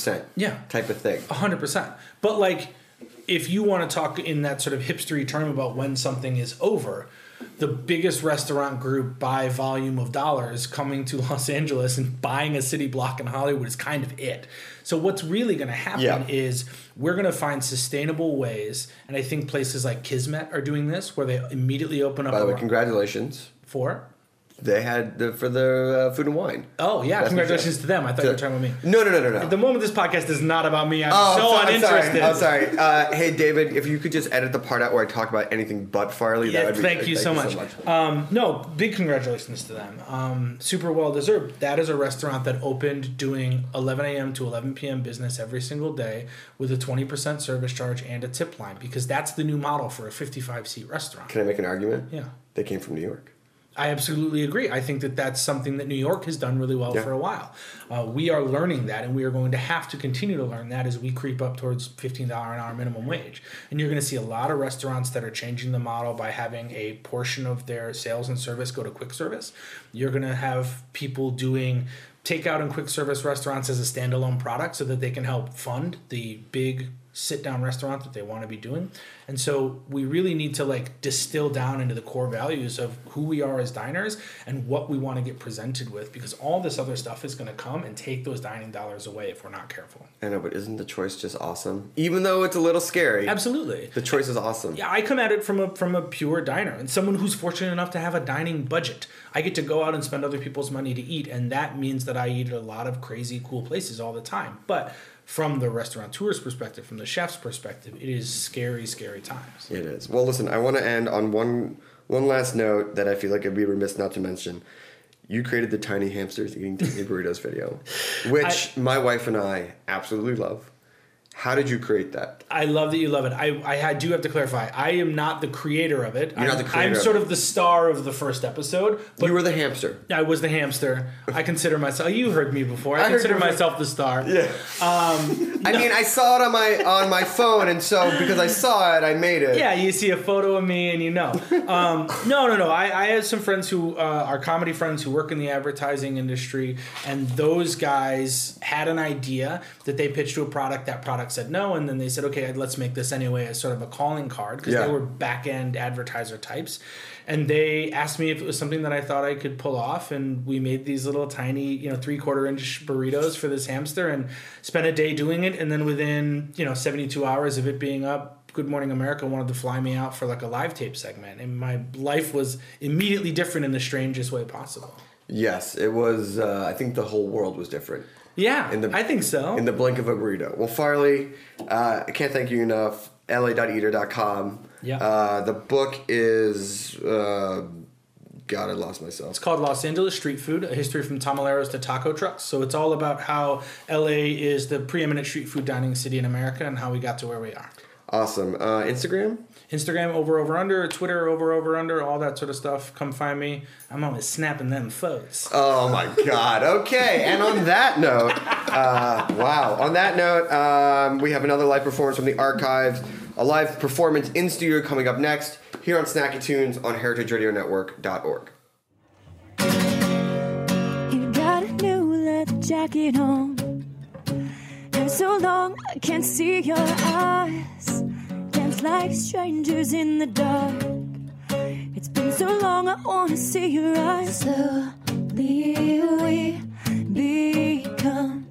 1% type of thing. 100%. But like, if you want to talk in that sort of hipstery term about when something is over, the biggest restaurant group by volume of dollars coming to Los Angeles and buying a city block in Hollywood is kind of it. So what's really going to happen is we're going to find sustainable ways, and I think places like Kismet are doing this, where they immediately open up. By the way, congratulations. For? They had for the Food and Wine. Oh, yeah. Best congratulations to them. I thought you were talking about me. No. At the moment, this podcast is not about me. I'm uninterested. I'm sorry. Hey, David, if you could just edit the part out where I talk about anything but Farley, that would be Thank you so much. No, big congratulations to them. Super well deserved. That is a restaurant that opened doing 11 a.m. to 11 p.m. business every single day with a 20% service charge and a tip line, because that's the new model for a 55-seat restaurant. Can I make an argument? Yeah. They came from New York. I absolutely agree. I think that that's something that New York has done really well for a while. We are learning that, and we are going to have to continue to learn that as we creep up towards $15 an hour minimum wage. And you're going to see a lot of restaurants that are changing the model by having a portion of their sales and service go to quick service. You're going to have people doing takeout and quick service restaurants as a standalone product so that they can help fund the big sit-down restaurant that they want to be doing. And so we really need to like distill down into the core values of who we are as diners and what we want to get presented with, because all this other stuff is going to come and take those dining dollars away if we're not careful. I know, but isn't the choice just awesome? Even though it's a little scary. Absolutely. The choice is awesome. Yeah, I come at it from a pure diner and someone who's fortunate enough to have a dining budget. I get to go out and spend other people's money to eat, and that means that I eat at a lot of crazy cool places all the time. But from the restaurateur's perspective, from the chef's perspective, it is scary, scary times. It is. Well, listen, I want to end on one last note that I feel like I'd be remiss not to mention. You created the Tiny Hamsters Eating Tiny Burritos video, which my wife and I absolutely love. How did you create that? I love that you love it. I do have to clarify. I am not the creator of it. You're not the creator. I'm sort of the star of the first episode. But you were the hamster. I was the hamster. I consider myself. You heard me before. I consider myself the star. Yeah. I mean, I saw it on my phone, and so because I saw it, I made it. Yeah, you see a photo of me, and you know. No. I have some friends who are comedy friends who work in the advertising industry, and those guys had an idea that they pitched to a product. That product said no, and then they said, okay, let's make this anyway as sort of a calling card, because Yeah. they were back-end advertiser types. And they asked me if it was something that I thought I could pull off, and we made these little tiny, 3/4-inch burritos for this hamster and spent a day doing it. And then within, 72 hours of it being up, Good Morning America wanted to fly me out for like a live tape segment. And my life was immediately different in the strangest way possible. Yes, it was. I think the whole world was different. Yeah, I think so. In the blink of a burrito. Well, Farley, I can't thank you enough. la.eater.com. Yeah. The book is... God, I lost myself. It's called Los Angeles Street Food, A History from Tamaleros to Taco Trucks. So it's all about how LA is the preeminent street food dining city in America and how we got to where we are. Awesome. Instagram? Instagram, over under, Twitter, over under, all that sort of stuff. Come find me. I'm always snapping them photos. Oh my God. Okay. And on that note, wow. On that note, we have another live performance from the archives. A live performance in studio coming up next here on Snacky Tunes on heritageradionetwork.org. You got a new leather jacket on. Been so long I can't see your eyes. Dance like strangers in the dark. It's been so long I wanna see your eyes. Slowly we become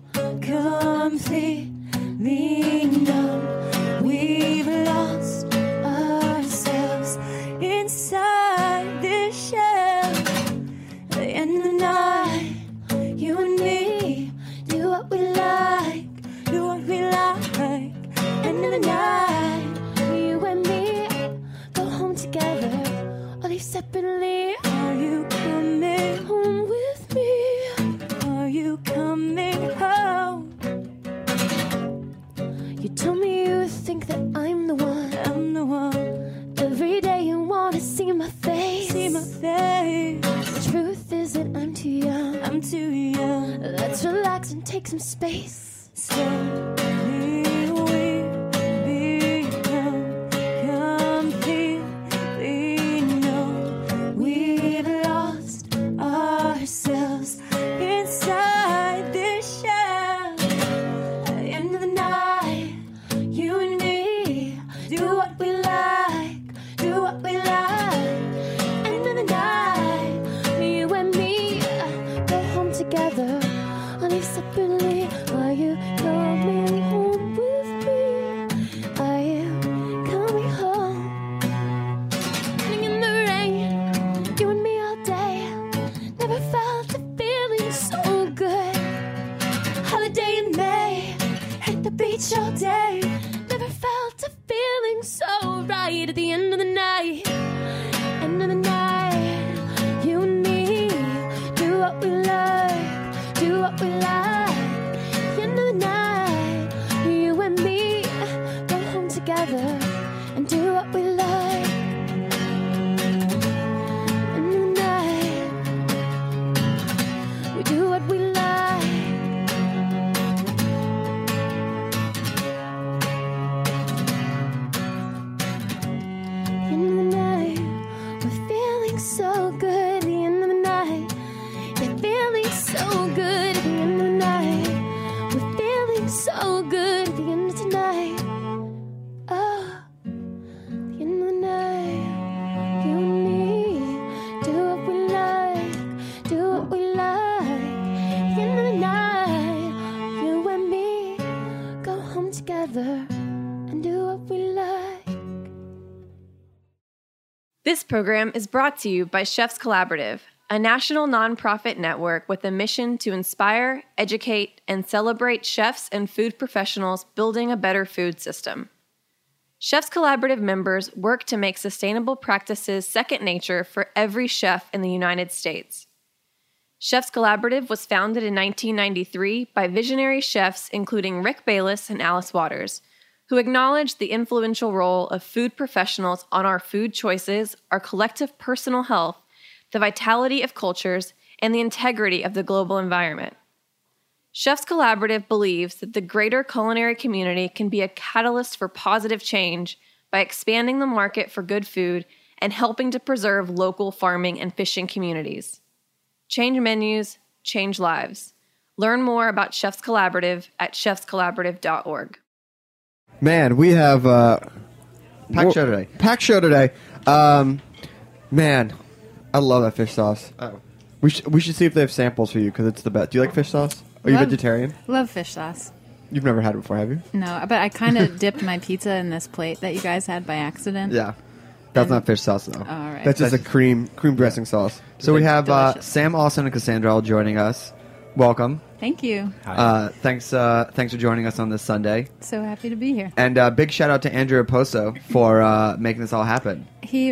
completely numb. We've lost ourselves inside this shell. At the end of the night, you and me do what we like, do what we like. End of the night, you and me go home together or leave separately. Are you coming home with me? Are you coming home? You told me you think that I'm the one. I'm the one. Every day you wanna see my face. See my face. The truth is that I'm too young. I'm too young. Let's relax and take some space. Slowly we become completely numb. We've lost ourselves inside this shell. At the end of the night, you and me do what we like, do what we like. End of the night, you and me go home together or leave separately. Are you coming home with me? Are you coming home? Running in the rain, you and me all day. Never felt the feeling so good. Holiday in May, hit the beach all day. Never felt a feeling so right. At the end of the night, end of the night, you and me do what we like, do what we like. End of the night, you and me go home together and do what we like. End of the night, we do what we like. End of the night, we're feeling so good. At the end of the night, you're feeling so good. At the end of the night, we're feeling so good. At the end of tonight, oh, at the end of the night, you and me do what we like, do what we like. At the end of the night, you and me go home together and do what we like. This program is brought to you by Chefs Collaborative, a national nonprofit network with a mission to inspire, educate, and celebrate chefs and food professionals building a better food system. Chefs Collaborative members work to make sustainable practices second nature for every chef in the United States. Chefs Collaborative was founded in 1993 by visionary chefs including Rick Bayless and Alice Waters, who acknowledged the influential role of food professionals on our food choices, our collective personal health, the vitality of cultures, and the integrity of the global environment. Chefs Collaborative believes that the greater culinary community can be a catalyst for positive change by expanding the market for good food and helping to preserve local farming and fishing communities. Change menus, change lives. Learn more about Chefs Collaborative at chefscollaborative.org. Man, we have Packed show today. Packed show today. Man, I love that fish sauce. Oh. We should see if they have samples for you because it's the best. Do you like fish sauce? Are you Love- vegetarian? Love fish sauce. You've never had it before, have you? No, but I kind of dipped my pizza in this plate that you guys had by accident. Yeah. That's not fish sauce though. All right. That's just a cream dressing sauce. So we have Delicious. Sam Austin and Cassandra all joining us. Welcome. Thank you. Thanks for joining us on this Sunday. So happy to be here. And big shout out to Andrew Raposo for making this all happen.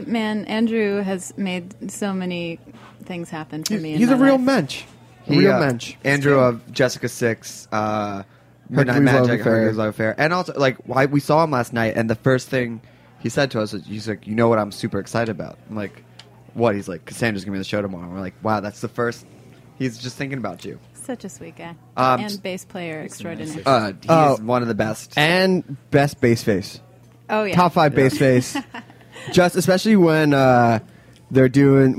Andrew has made so many things happen for me. He's in a my real life. mensch. A He, real mensch. Andrew of Jessica Six, Midnight Hercules Magic, Love Affair. Hercules Love Affair, and also we saw him last night, and the first thing he said to us was, "He's like, you know what I'm super excited about?" I'm like, "What?" He's like, "Cassandra's gonna be on the show tomorrow." We're like, "Wow, that's the first." He's just thinking about you. Such a sweet guy. Um, And bass player extraordinaire. He's one of the best. And best bass face. Oh, yeah. Top 5 bass face. Just especially when they were doing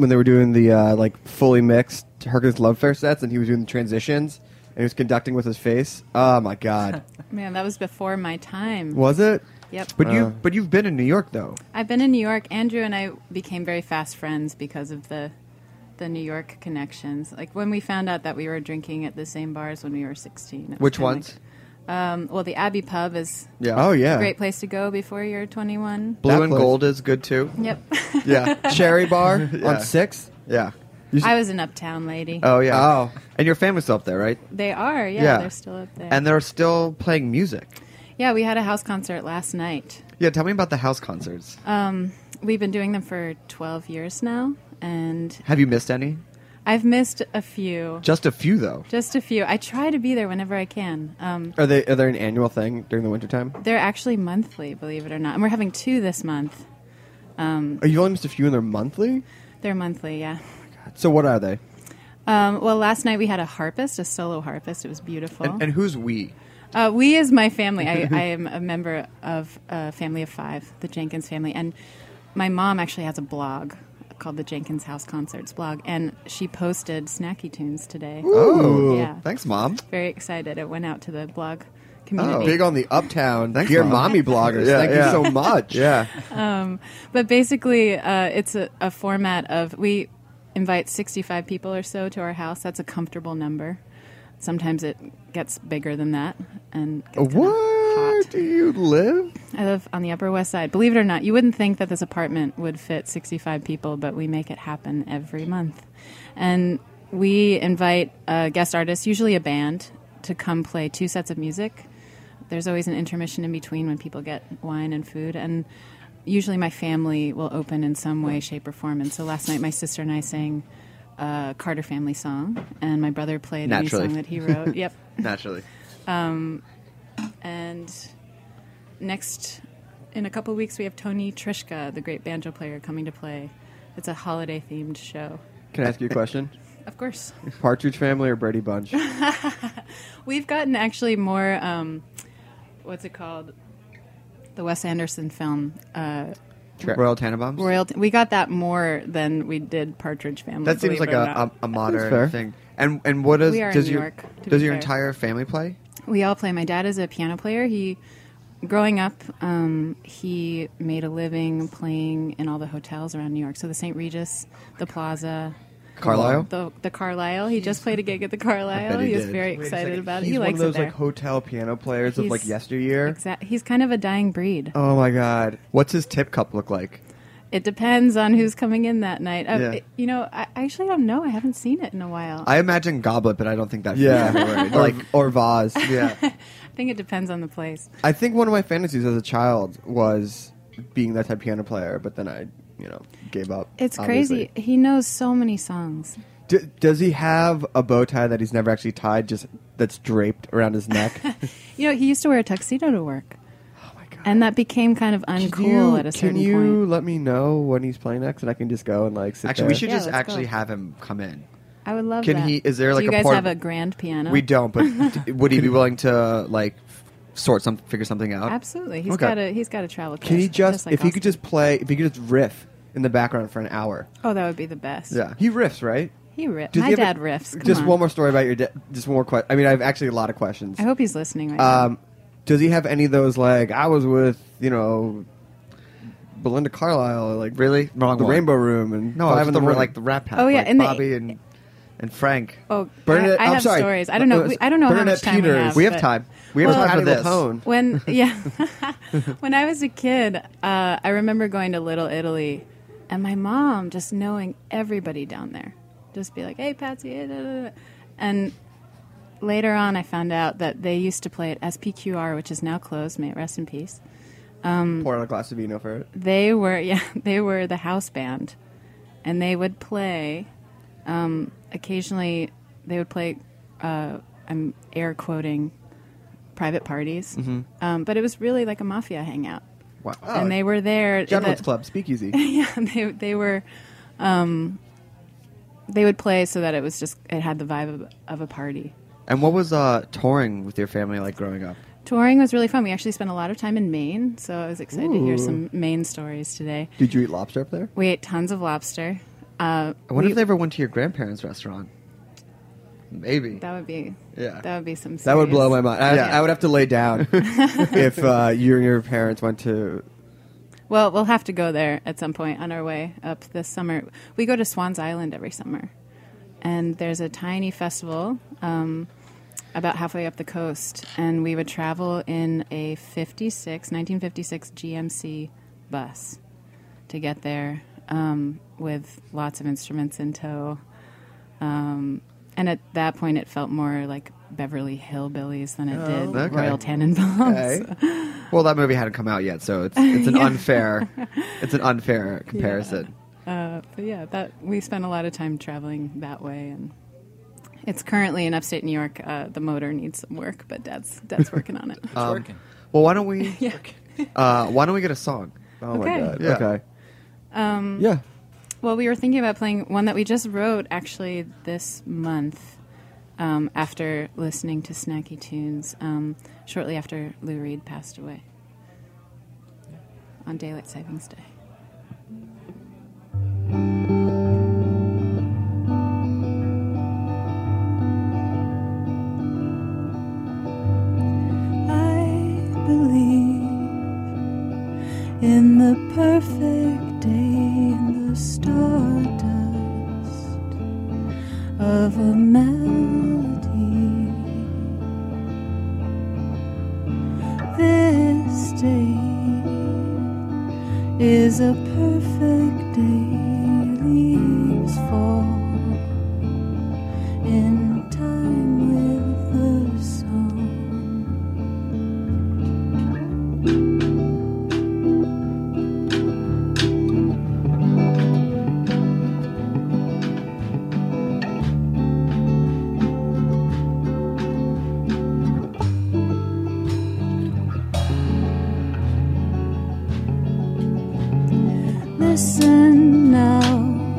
the fully mixed Hercules Love Affair sets, and he was doing the transitions, and he was conducting with his face. Oh my god, Man, that was before my time. was it? Yep. But you've been in New York though. I've been in New York. Andrew and I became very fast friends because of the New York connections. Like when we found out that we were drinking at the same bars when we were 16. it was Which kinda ones? Well, the Abbey Pub is Oh yeah. a great place to go before you're 21. Blue That and place. Gold is good too. Yep. Yeah, Cherry Bar Yeah. on 6th. yeah. I was an uptown lady. Oh yeah. Oh. And your family's still up there, right? They are, yeah, Yeah. they're still up there. And they're still playing music. yeah, we had a house concert last night. Yeah, tell me about the house concerts. We've been doing them for 12 years now, and Have you missed any? I've missed a few. Just a few though. Just a few. I try to be there whenever I can. Are they an annual thing during the wintertime? They're actually monthly, believe it or not. And we're having 2 this month. Are you only missed a few and they're monthly? They're monthly, yeah. So what are they? Well, last night we had a harpist, a solo harpist. It was beautiful. And who's we? We is my family. I am a member of a family of 5, the Jenkins family. And my mom actually has a blog called the Jenkins House Concerts blog. And she posted Snacky Tunes today. Oh, Yeah. thanks, Mom. Very excited. It went out to the blog community. Big on the uptown. Thanks, Dear Mom. mommy bloggers. Yeah, Thank yeah. you so much. Yeah. But basically, it's a format of we invite 65 people or so to our house. That's a comfortable number. Sometimes it gets bigger than that. And gets kinda Where hot. do you live? I live on the Upper West Side. Believe it or not, you wouldn't think that this apartment would fit 65 people, but we make it happen every month. And we invite guest artists, usually a band, to come play 2 sets of music. There's always an intermission in between when people get wine and food. And usually my family will open in some way, shape, or form. And so last night my sister and I sang a Carter family song, and my brother played a new Naturally. song that he wrote. Yep. Naturally. And next, in a couple of weeks, we have Tony Trishka, the great banjo player, coming to play. It's a holiday-themed show. Can I ask you a question? Of course. Partridge Family or Brady Bunch? We've gotten actually more, what's it called? The Wes Anderson film, Royal Tenenbaums. Royalty. We got that more than we did Partridge Family. That seems believe like it or not. a modern fair. thing. And what does We are in does New your York, to does be your fair. entire family play? We all play. My dad is a piano player. Growing up, he made a living playing in all the hotels around New York. So the St. Regis, the Plaza, Carlisle. the Carlisle. He just played a gig at the I Carlisle. bet he He was did. very excited about it. He's He one likes of those it there. like hotel piano players of like He's- yesteryear. He's kind of a dying breed. Oh my god. What's his tip cup look like? It depends on who's coming in that night. Yeah. I actually don't know. I haven't seen it in a while. I imagine goblet, but I don't think that. Yeah. word. Like or vase. yeah. I think it depends on the place. I think one of my fantasies as a child was being that type of piano player, but then I, gave up. It's obviously. crazy. He knows so many songs. Does he have a bow tie that he's never actually tied, just that's draped around his neck? He used to wear a tuxedo to work. Oh my god! And that became kind of uncool at a certain Can you point. let me know when he's playing next, and I can just go and like sit Actually, there? we should Yeah, just let's actually go. have him come in. I would love Can that. he? Is there like Do you a guys port- have a grand piano? We don't, but would he be willing to like figure something out? Absolutely. Okay. He's got a travel kit. Can he just like if he could Austin. just play, if he could just riff in the background for an hour? Oh, that would be the best. Yeah, he riffs, right? He riffs. Does My he ever- dad riffs. Come Just on. one more story about your dad. Just one more question. I mean, I have actually a lot of questions. I hope he's listening right now. Does he have any of those like I was with Belinda Carlisle like Really? Wrong the one. Rainbow Room and No, Five it's in the morning. like the Rap Pack. Oh, yeah, like in the- Bobby and Frank. Oh, Bernadette- I I'm have sorry. stories. I don't know. I don't know how Bernadette much time Peters. We have but- time. We have Well, time for Patty this. LaPone. When I was a kid, I remember going to Little Italy, and my mom just knowing everybody down there, just be like, "Hey, Patsy," da, da, da. And later on, I found out that they used to play at SPQR, which is now closed. May it rest in peace. Pour out a glass of vino for it. They were the house band, and they would play. Occasionally, they would play. I'm air quoting private parties, but it was really like a mafia hangout. Wow. And they were there. Gentlemen's Club, Speakeasy. Yeah, they were. They would play so that it had the vibe of a party. And what was touring with your family like growing up? Touring was really fun. We actually spent a lot of time in Maine, so I was excited to hear some Maine stories today. Did you eat lobster up there? We ate tons of lobster. I wonder if they ever went to your grandparents' restaurant. Maybe. That would be. Yeah. That would be some. That would blow my serious- mind. Yeah. I would have to lay down if you and your parents went to. Well, we'll have to go there at some point on our way up this summer. We go to Swans Island every summer, and there's a tiny festival about halfway up the coast, and we would travel in a 1956 GMC bus to get there with lots of instruments in tow. And at that point, it felt more like Beverly Hillbillies than it did okay. Royal Tenenbaums. Okay. Well, that movie hadn't come out yet, so it's an unfair comparison. But yeah, that we spent a lot of time traveling that way, and it's currently in upstate New York. The motor needs some work, but Dad's working on it. It's working. Well, why don't we get a song? Oh Okay. my god. Yeah. Okay. Yeah. Well, we were thinking about playing one that we just wrote actually this month after listening to Snacky Tunes, shortly after Lou Reed passed away on Daylight Savings Day. I believe in the perfect day in the stardust of a melody. This day is a perfect day. Leaves fall in time with the song. Listen now,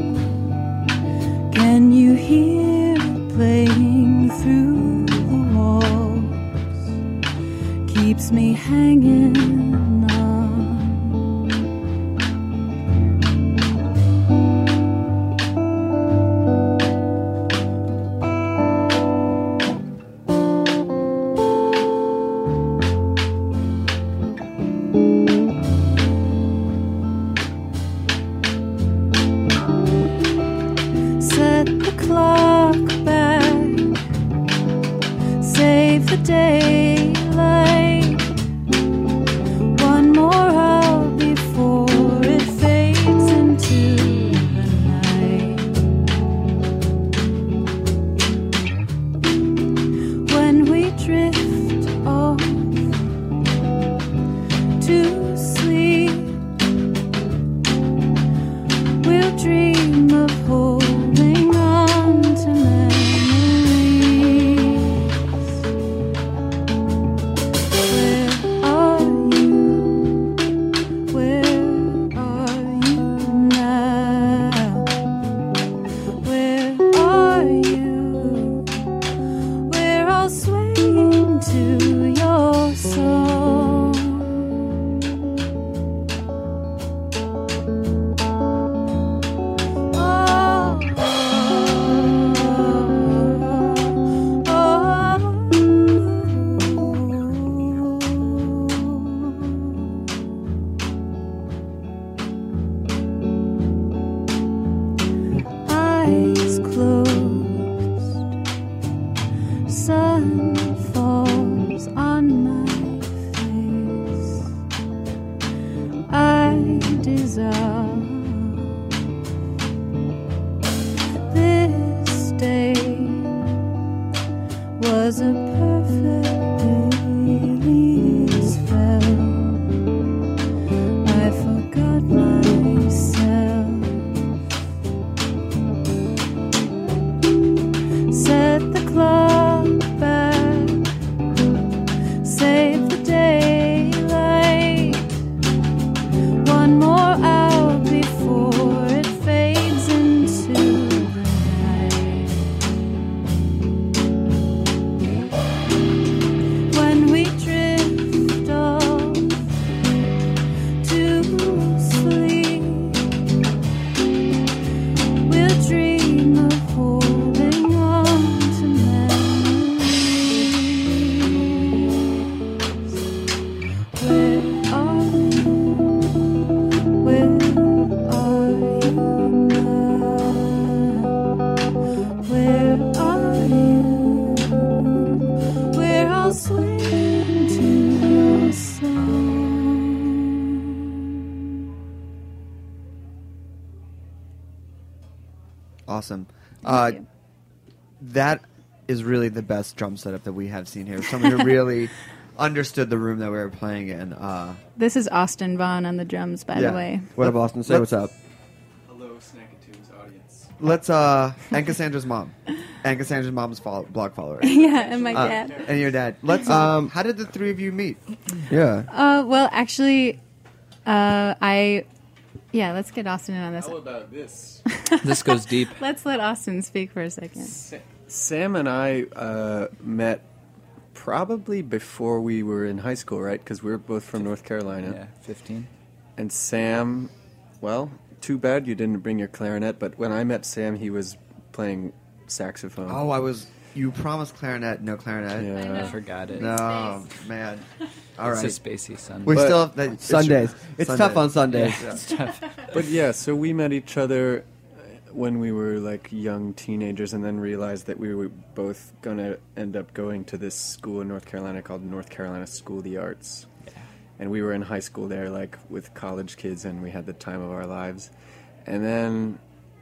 can you hear it playing through the walls? Keeps me hanging on. Set the clock back, save the daylight. 1 awesome. Thank you. That is really the best drum setup that we have seen here. Someone who really understood the room that we were playing in. This is Austin Vaughn on the drums, by the way. What up, Austin? Say what's up. Hello, Snackatoons audience. Let's and Cassandra's mom. And Cassandra's mom's blog follower. Yeah, and my dad. And your dad. Let's how did the three of you meet? Yeah. Well, actually, let's get Austin in on this. How about this? This goes deep. Let's let Austin speak for a second. Sam and I met probably before we were in high school, right? Because we were both from North Carolina. Yeah, 15. And Sam, well, too bad you didn't bring your clarinet, but when I met Sam, he was playing saxophone. Oh, you promised clarinet, no clarinet. Yeah. I forgot it. No, man. All right. It's a spacey Sunday. We But- still have Sundays. It's Sundays. tough on Sundays. Yeah. It's tough. But yeah, so we met each other when we were like young teenagers and then realized that we were both going to end up going to this school in North Carolina called North Carolina School of the Arts. Yeah. And we were in high school there like with college kids and we had the time of our lives. And then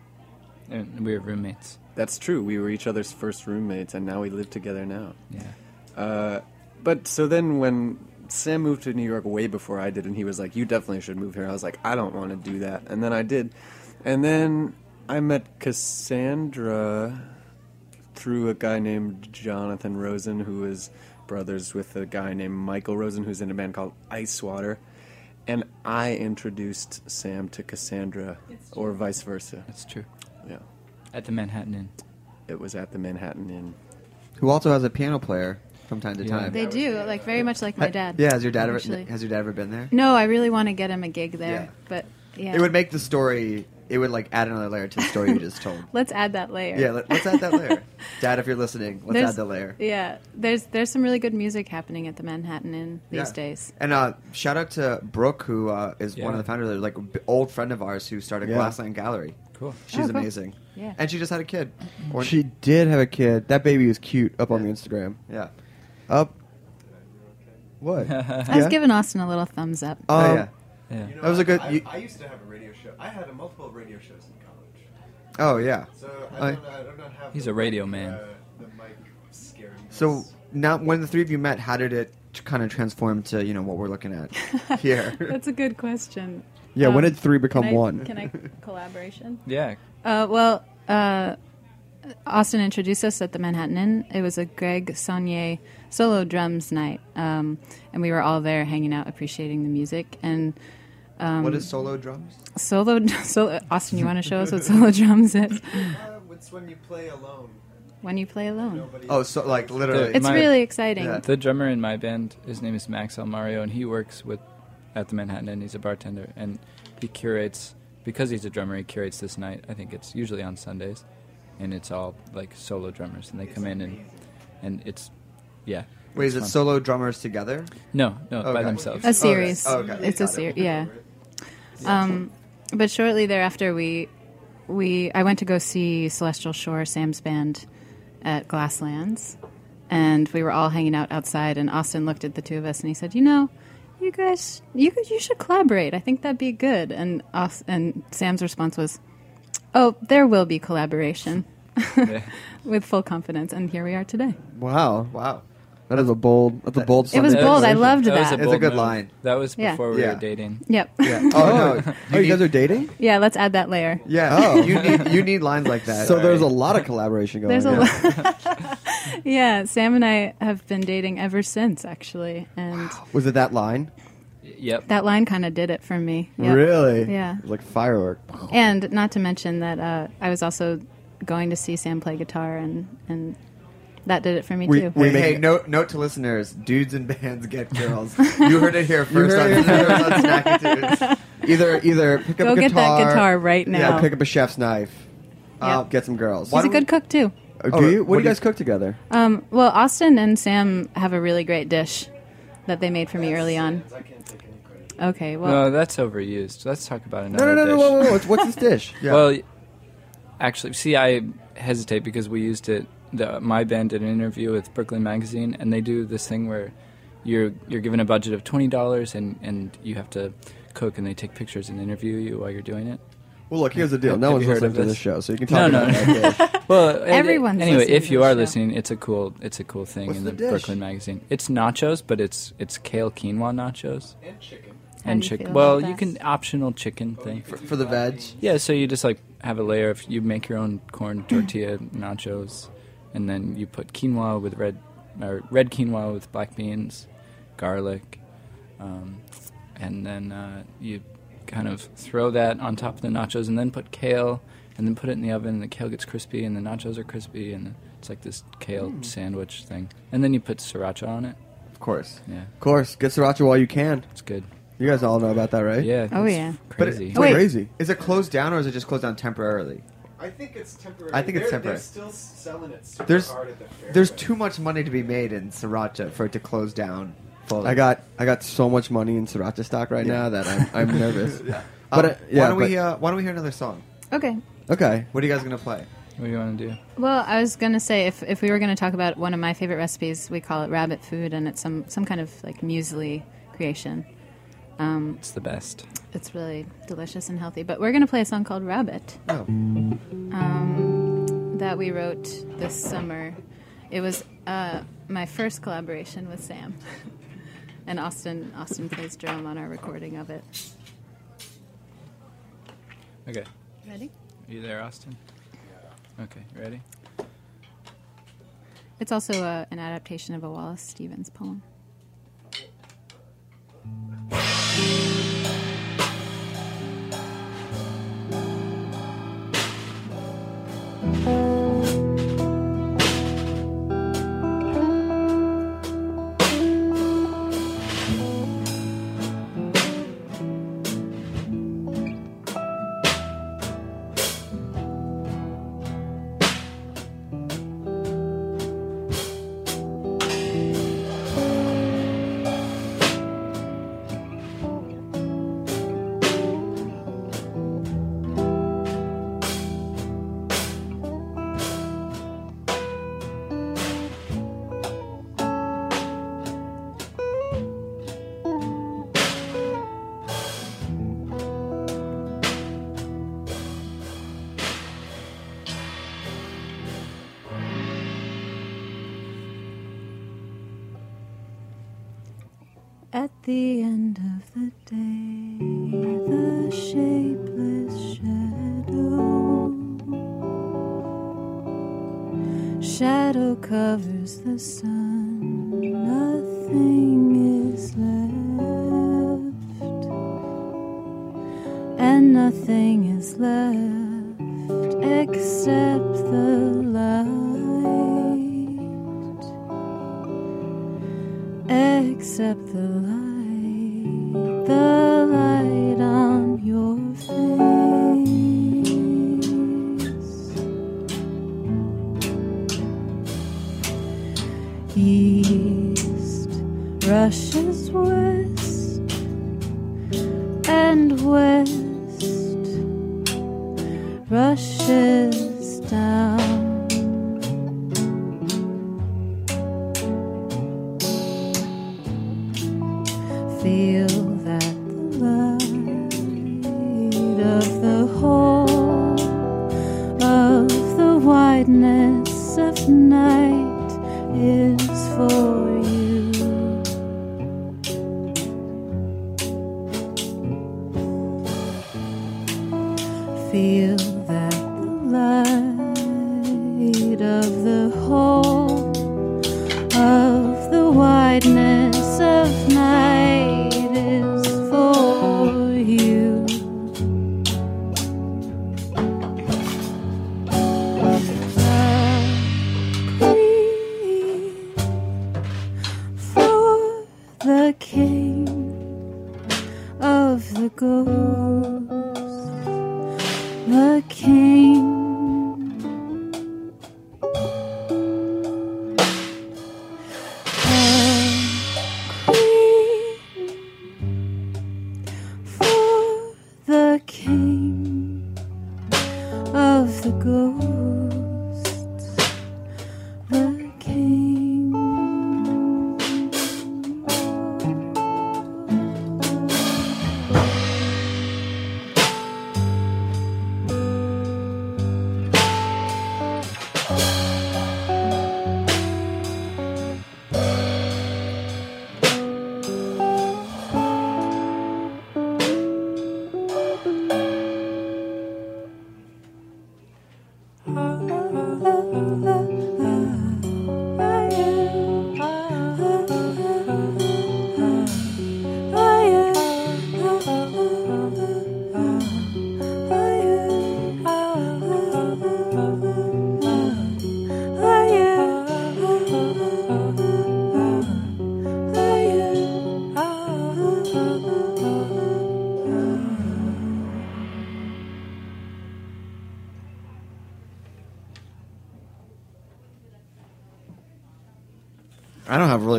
And we were roommates. that's true, we were each other's first roommates and now we live together now. Yeah. But so then when Sam moved to New York way before I did and he was like, you definitely should move here. I was like, I don't want to do that. And then I did. And then I met Cassandra through a guy named Jonathan Rosen, who is brothers with a guy named Michael Rosen, who's in a band called Ice Water. And I introduced Sam to Cassandra, or vice versa. That's true. Yeah, At the Manhattan Inn. it was at the Manhattan Inn. Who also has a piano player from time to Yeah. time. They do, like very much like my dad. Yeah, has your dad actually. ever been there? No, I really want to get him a gig there, Yeah. but yeah. It would make the story. It would like add another layer to the story you just told. Let's add that layer. Yeah, let's add that layer. Dad, if you're listening, let's add the layer. Yeah, there's some really good music happening at the Manhattan Inn these days. And shout out to Brooke, who is one of the founders, like an old friend of ours who started Yeah. Glassland Gallery. Cool. She's cool. amazing. Yeah. And she just had a kid. Or- She did have a kid. That baby was cute up on the Instagram. yeah. Up. What? I was giving Austin a little thumbs up. Oh, yeah. Yeah. That was a good. I used to have a radio show. I had multiple radio shows in college. Oh, yeah. So I- I do not have. He's the a radio mic, man. The mic scariness. So now, when the three of you met, how did it kind of transform to what we're looking at here? That's a good question. Yeah, when did three become can I- one? Can I collaboration? Yeah. Austin introduced us at the Manhattan Inn. It was a Greg Saunier solo drums night, and we were all there hanging out, appreciating the music. And What is solo drums? solo. Austin, you want to show us what solo drums is? It's when you play alone. When you play alone. Oh, so like literally. It's My- really exciting. Yeah. The drummer in my band, his name is Max Almario, and he works at the Manhattan Inn. He's a bartender, and he curates, because he's a drummer, he curates this night. I think it's usually on Sundays, and it's all like solo drummers, and they come in and it's, yeah. Wait, is it fun. solo drummers together? No, by Okay. themselves. A series. Oh, okay. It's a series. Yeah. But shortly thereafter, I went to go see Celestial Shore, Sam's band, at Glasslands, and we were all hanging out outside. And Austin looked at the two of us and he said, "You guys, you should collaborate. I think that'd be good." And Sam's response was, "Oh, there will be collaboration," Yeah. with full confidence. And here we are today. Wow. Wow. That's a bold It was Sunday bold. I declaration. loved That was that. a It's a bold good move. line. That was Yeah. before we Yeah. were dating. Yep. Yeah. Oh no. Oh, you guys are dating? Yeah. Let's add that layer. Yeah. Oh. You need lines like that. So there's a lot of collaboration going There's a on. lot. Yeah, Sam and I have been dating ever since, actually, and Was it that line? Yep. that line kind of did it for me. Yep. Really? Yeah. It was like firework. And not to mention that I was also going to see Sam play guitar, and that did it for me We- too. we- Hey, note to listeners: dudes and bands get girls. You heard it here first on Snackatoons. Either pick up Go a get guitar. that guitar right now. Yeah, pick up a chef's knife. Yep. Get some girls. He's a good cook too. Do you? What do you guys cook together? Well, Austin and Sam have a really great dish that they made for me early on. Okay, well, No, that's overused. Let's talk about No, another no, no, dish. no, whoa. What's this dish? Yeah. Well, actually, see, I hesitate because we used it. My band did an interview with Brooklyn Magazine, and they do this thing where you're given a budget of $20 and you have to cook, and they take pictures and interview you while you're doing it. Well, look, here's the deal. No Have one's you heard listening of to this? this show, so you can talk No, about it. Well, Everyone's anyway. listening If to you the are show. listening, it's a cool thing What's in the the dish? Brooklyn Magazine. It's nachos, but it's kale quinoa nachos And chicken. How and do you chicken. feel Well, about you that? can optional chicken thing. For the veg. Yeah, so you just like have a layer of you make your own corn tortilla nachos, and then you put quinoa with red quinoa with black beans, garlic, and then you kind of throw that on top of the nachos, and then put kale, and then put it in the oven. And the kale gets crispy, and the nachos are crispy, and it's like this kale sandwich thing. And then you put sriracha on it. Of course. Yeah, Of course. Get sriracha while you can. it's good. You guys all know about that, right? Yeah. Oh, it's yeah. Crazy. It's Wait. crazy. Is it closed down or is it just closed down temporarily? I think it's temporary. I think it's They're temporary. still selling it super There's hard at the fair. there's but- too much money to be made in sriracha for it to close down fully. I got so much money in sriracha stock right Yeah. now that I'm nervous. Yeah. But why don't we hear another song? Okay. Okay. What are you guys gonna play? What do you want to do? Well, I was going to say, if we were going to talk about one of my favorite recipes, we call it rabbit food, and it's some kind of like muesli creation. It's the best. It's really delicious and healthy. But we're going to play a song called Rabbit Oh. that we wrote this summer. It was my first collaboration with Sam. And Austin plays drum on our recording of it. Okay. Ready? Are you there, Austin? Okay, you ready? It's also an adaptation of a Wallace Stevens poem. At the end of the day, the shapeless shadow covers the sun. Nothing is left, and nothing is left except the light. Except the light on your face. East rushes west, and west rushes down. Feel that the light of the whole of the wideness of night is for you. Feel that the light of the whole of the wideness of night is for you. For the king of the ghosts, the king. For the king of the ghosts, the king.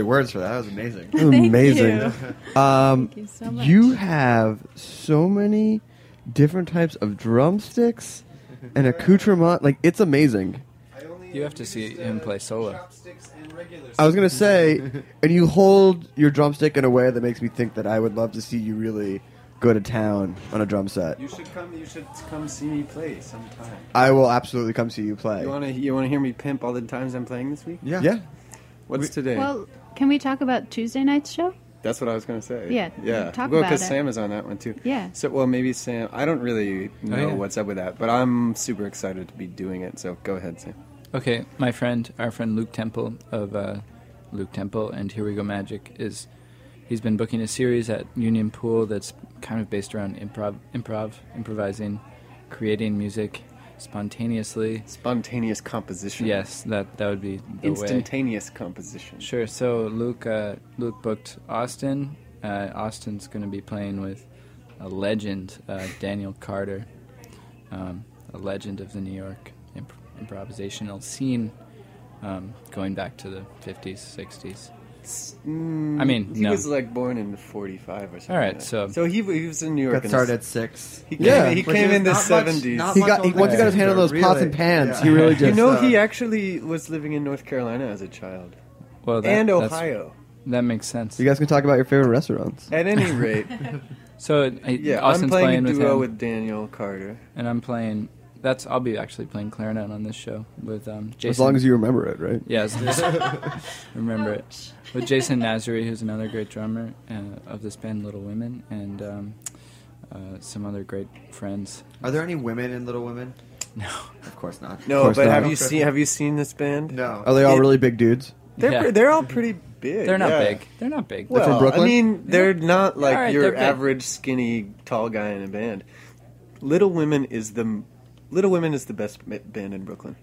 really words for that. That was amazing. That was amazing. Thank you so much. You have so many different types of drumsticks and accoutrement. Like, it's amazing. You have to see him play solo. I was gonna say, and you hold your drumstick in a way that makes me think that I would love to see you really go to town on a drum set. You should come see me play sometime. I will absolutely come see you play. You wanna hear me pimp all the times I'm playing this week? Yeah. What's today? Well, can we talk about Tuesday night's show? That's what I was gonna say. Yeah, talk well, about because it. Sam is on that one too. Yeah. So, well, maybe Sam. I don't really know yeah. what's up with that, but I'm super excited to be doing it. So, go ahead, Sam. Okay, our friend Luke Temple of Luke Temple and Here We Go Magic he's been booking a series at Union Pool that's kind of based around improvising, creating music spontaneously. Spontaneous composition. Yes, that would be the instantaneous composition. Sure. So Luke booked Austin. Austin's going to be playing with a legend, Daniel Carter, a legend of the New York improvisational scene, going back to the 50s, 60s. I mean, he was like born in '45 or something. All right, so he was in New York. Got started at 6. He came in the '70s. Once he got his hand on those pots and pans, he really just. He actually was living in North Carolina as a child. Well, and Ohio. That makes sense. You guys can talk about your favorite restaurants. At any rate. So I'm Austin's playing a duo him, with Daniel Carter. and I'm playing. I'll be actually playing clarinet on this show with Jason. As long as you remember it, right? Yes, remember it. With Jason Nazary, who's another great drummer of this band, Little Women, and some other great friends. Are there any women in Little Women? No, of course not. No, but have you seen this band? No. Are they all really big dudes? They're all pretty big. They're not big. They're not big. Well, from Brooklyn? I mean, they're not like All right, your they're big. average skinny tall guy in a band. Little Women is the best band in Brooklyn.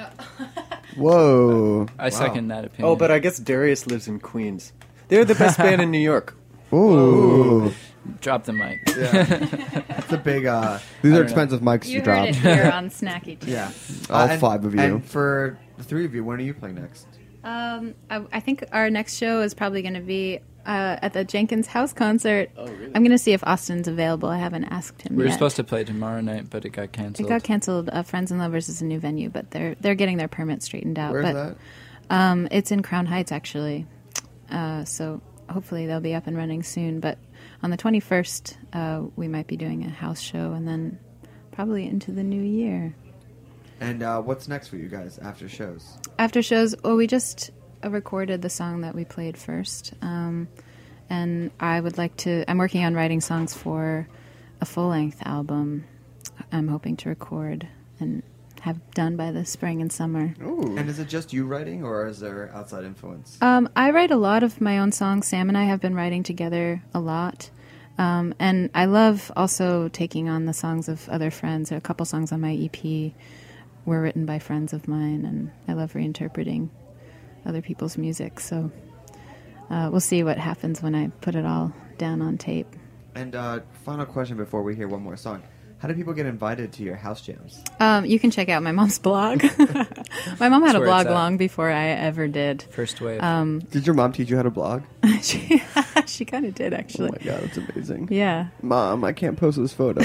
Whoa. I second that opinion. Oh, but I guess Darius lives in Queens. They're the best band in New York. Ooh. Drop the mic. It's a big. These are expensive mics You to heard drop. it here on Snacky Tunes. Yeah. All and- 5 of you. And for the 3 of you, when are you playing next? I think our next show is probably going to be at the Jenkins House concert. Oh, really? I'm going to see if Austin's available. I haven't asked him We were yet. supposed to play tomorrow night, but it got canceled. It got canceled. Friends and Lovers is a new venue, but they're getting their permit straightened out. Where's but, that? It's in Crown Heights, actually. So hopefully they'll be up and running soon. But on the 21st, we might be doing a house show, and then probably into the new year. And what's next for you guys after shows? After shows, we just recorded the song that we played first. And I would like to... I'm working on writing songs for a full-length album I'm hoping to record and have done by the spring and summer. Ooh. And is it just you writing, or is there outside influence? I write a lot of my own songs. Sam and I have been writing together a lot. And I love also taking on the songs of other friends. There are a couple songs on my EP were written by friends of mine, and I love reinterpreting other people's music. So we'll see what happens when I put it all down on tape. And final question before we hear one more song. How do people get invited to your house jams? You can check out my mom's blog. My mom had a where blog it's at. long before I ever did. First wave. Did your mom teach you how to blog? She kind of did, actually. Oh my god, that's amazing. Yeah. Mom, I can't post this photo.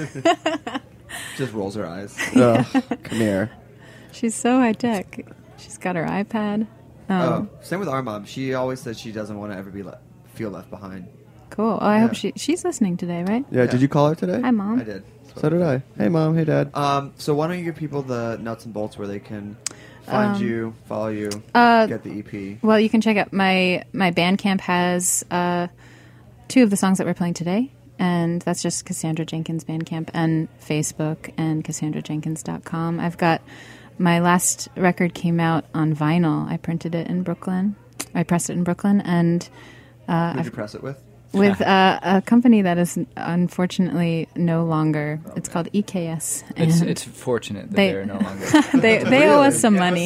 Just rolls her eyes. Ugh, come here. She's so high tech. She's got her iPad. Same with our mom. She always says she doesn't want to ever be feel left behind. Cool. Oh, I hope she's listening today, right? Yeah, did you call her today? Hi, Mom. I did. So did I. Hey, Mom. Hey, Dad. So why don't you give people the nuts and bolts where they can find you, follow you, get the EP? Well, you can check out my Bandcamp has 2 of the songs that we're playing today, and that's just Cassandra Jenkins Bandcamp, and Facebook and CassandraJenkins.com. I've got my last record came out on vinyl. I printed it in Brooklyn. I pressed it in Brooklyn, and Who did you press it with? with a company that is unfortunately no longer. It's called EKS. And it's fortunate that they're no longer. they owe us some money.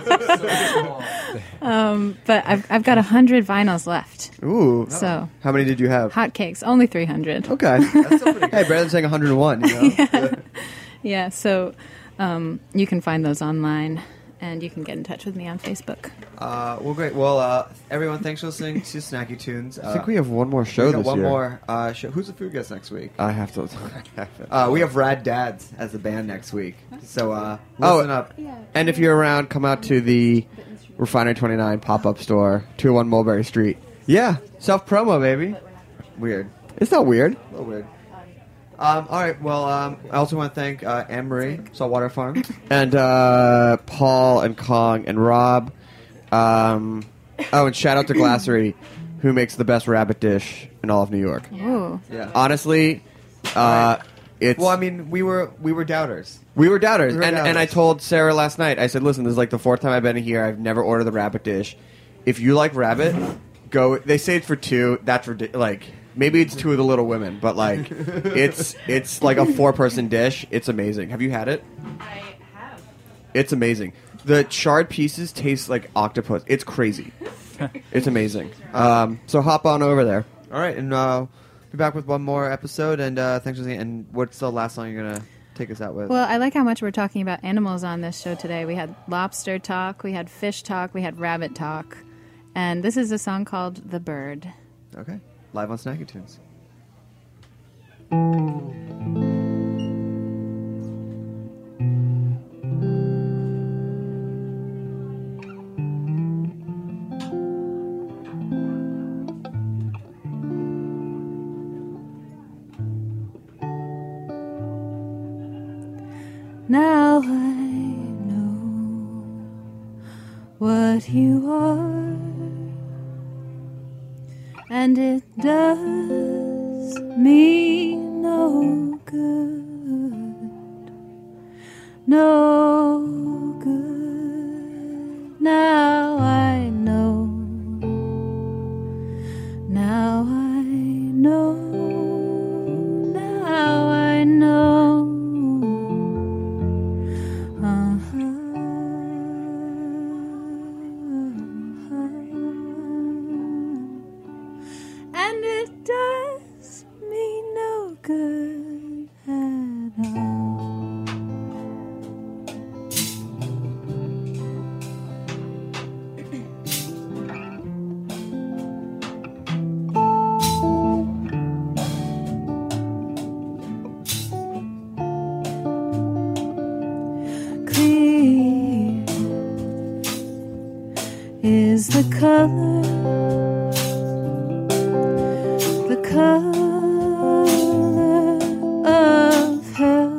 But I've got 100 vinyls left. Ooh. So How many did you have? hotcakes, only 300. Okay. Hey, Brandon's saying 101, you know? Yeah, so you can find those online. and you can get in touch with me on Facebook. Well, great. Well, everyone, thanks for listening to Snacky Tunes. I think we have one more show we got this one year. more show. Who's the food guest next week? I have to. We have Rad Dads as the band next week. So Oh, listen up. and if you're around, come out to the Refinery 29 pop-up store, 201 Mulberry Street. Yeah, self-promo, baby. Weird. It's not weird. A little weird. All right. Well, I also want to thank Anne Marie, Saltwater Farm. And Paul and Kong and Rob. And shout out to Glassery, who makes the best rabbit dish in all of New York. Ooh. Yeah. Honestly, it's... Well, I mean, we were doubters. We were doubters. We were And I doubters. told Sarah last night, I said, listen, this is like the fourth time I've been here. I've never ordered the rabbit dish. If you like rabbit, go... They say it's for two. That's ridiculous. Like, maybe it's two of the Little Women, but like, it's like a 4-person dish. It's amazing. Have you had it? I have. It's amazing. The charred pieces taste like octopus. It's crazy. It's amazing. So hop on over there. All right, and be back with one more episode. And thanks for listening. And what's the last song you're gonna take us out with? Well, I like how much we're talking about animals on this show today. We had lobster talk, we had fish talk, we had rabbit talk. And this is a song called The Bird. Okay, live on Snacky Tunes. Now I know what you are, and it does me no good, no good. Now I know, now I know, now I know. And it does me no good at all. Clear is the color of hell,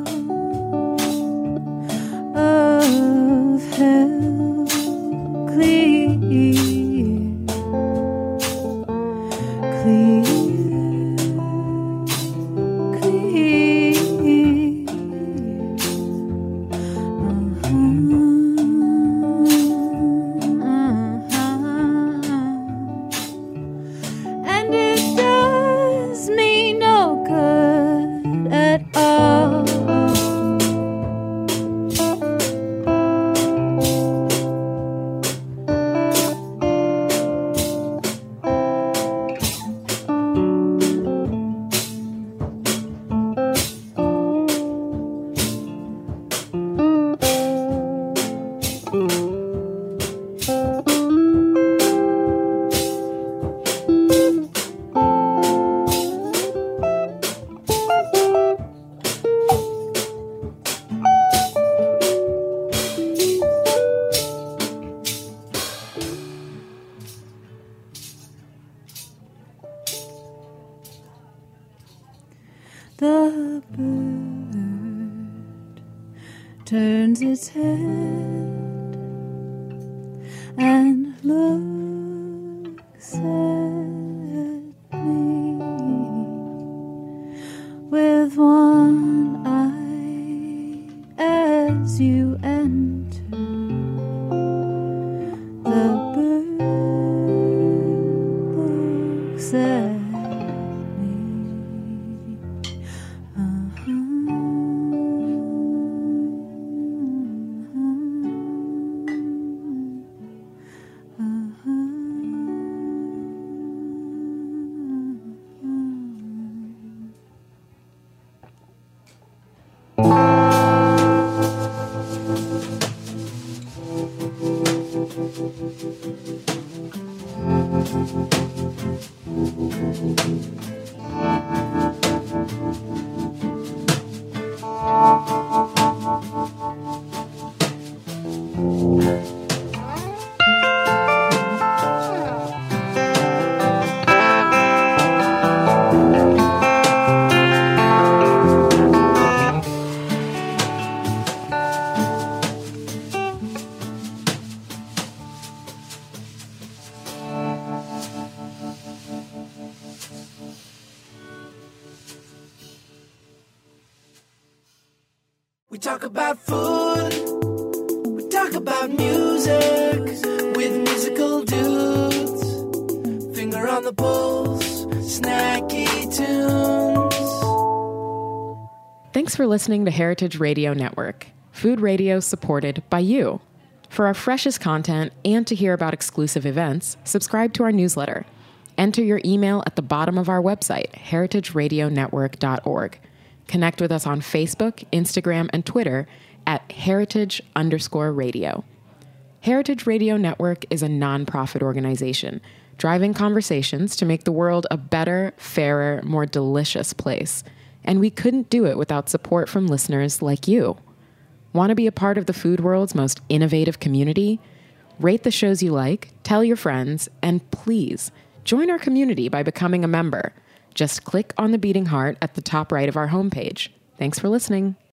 clear, clear, clear. And it does me no good at all. The bird turns its head and looks at me with one eye as you enter. The bird looks at We talk about food, we talk about music with musical dudes. Finger on the pulse, snacky tunes. Thanks for listening to Heritage Radio Network, food radio supported by you. For our freshest content and to hear about exclusive events, subscribe to our newsletter. Enter your email at the bottom of our website, heritageradionetwork.org. Connect with us on Facebook, Instagram, and Twitter at heritage_radio. Heritage Radio Network is a nonprofit organization driving conversations to make the world a better, fairer, more delicious place. And we couldn't do it without support from listeners like you. Want to be a part of the food world's most innovative community? Rate the shows you like, tell your friends, and please join our community by becoming a member. Just click on the beating heart at the top right of our homepage. Thanks for listening.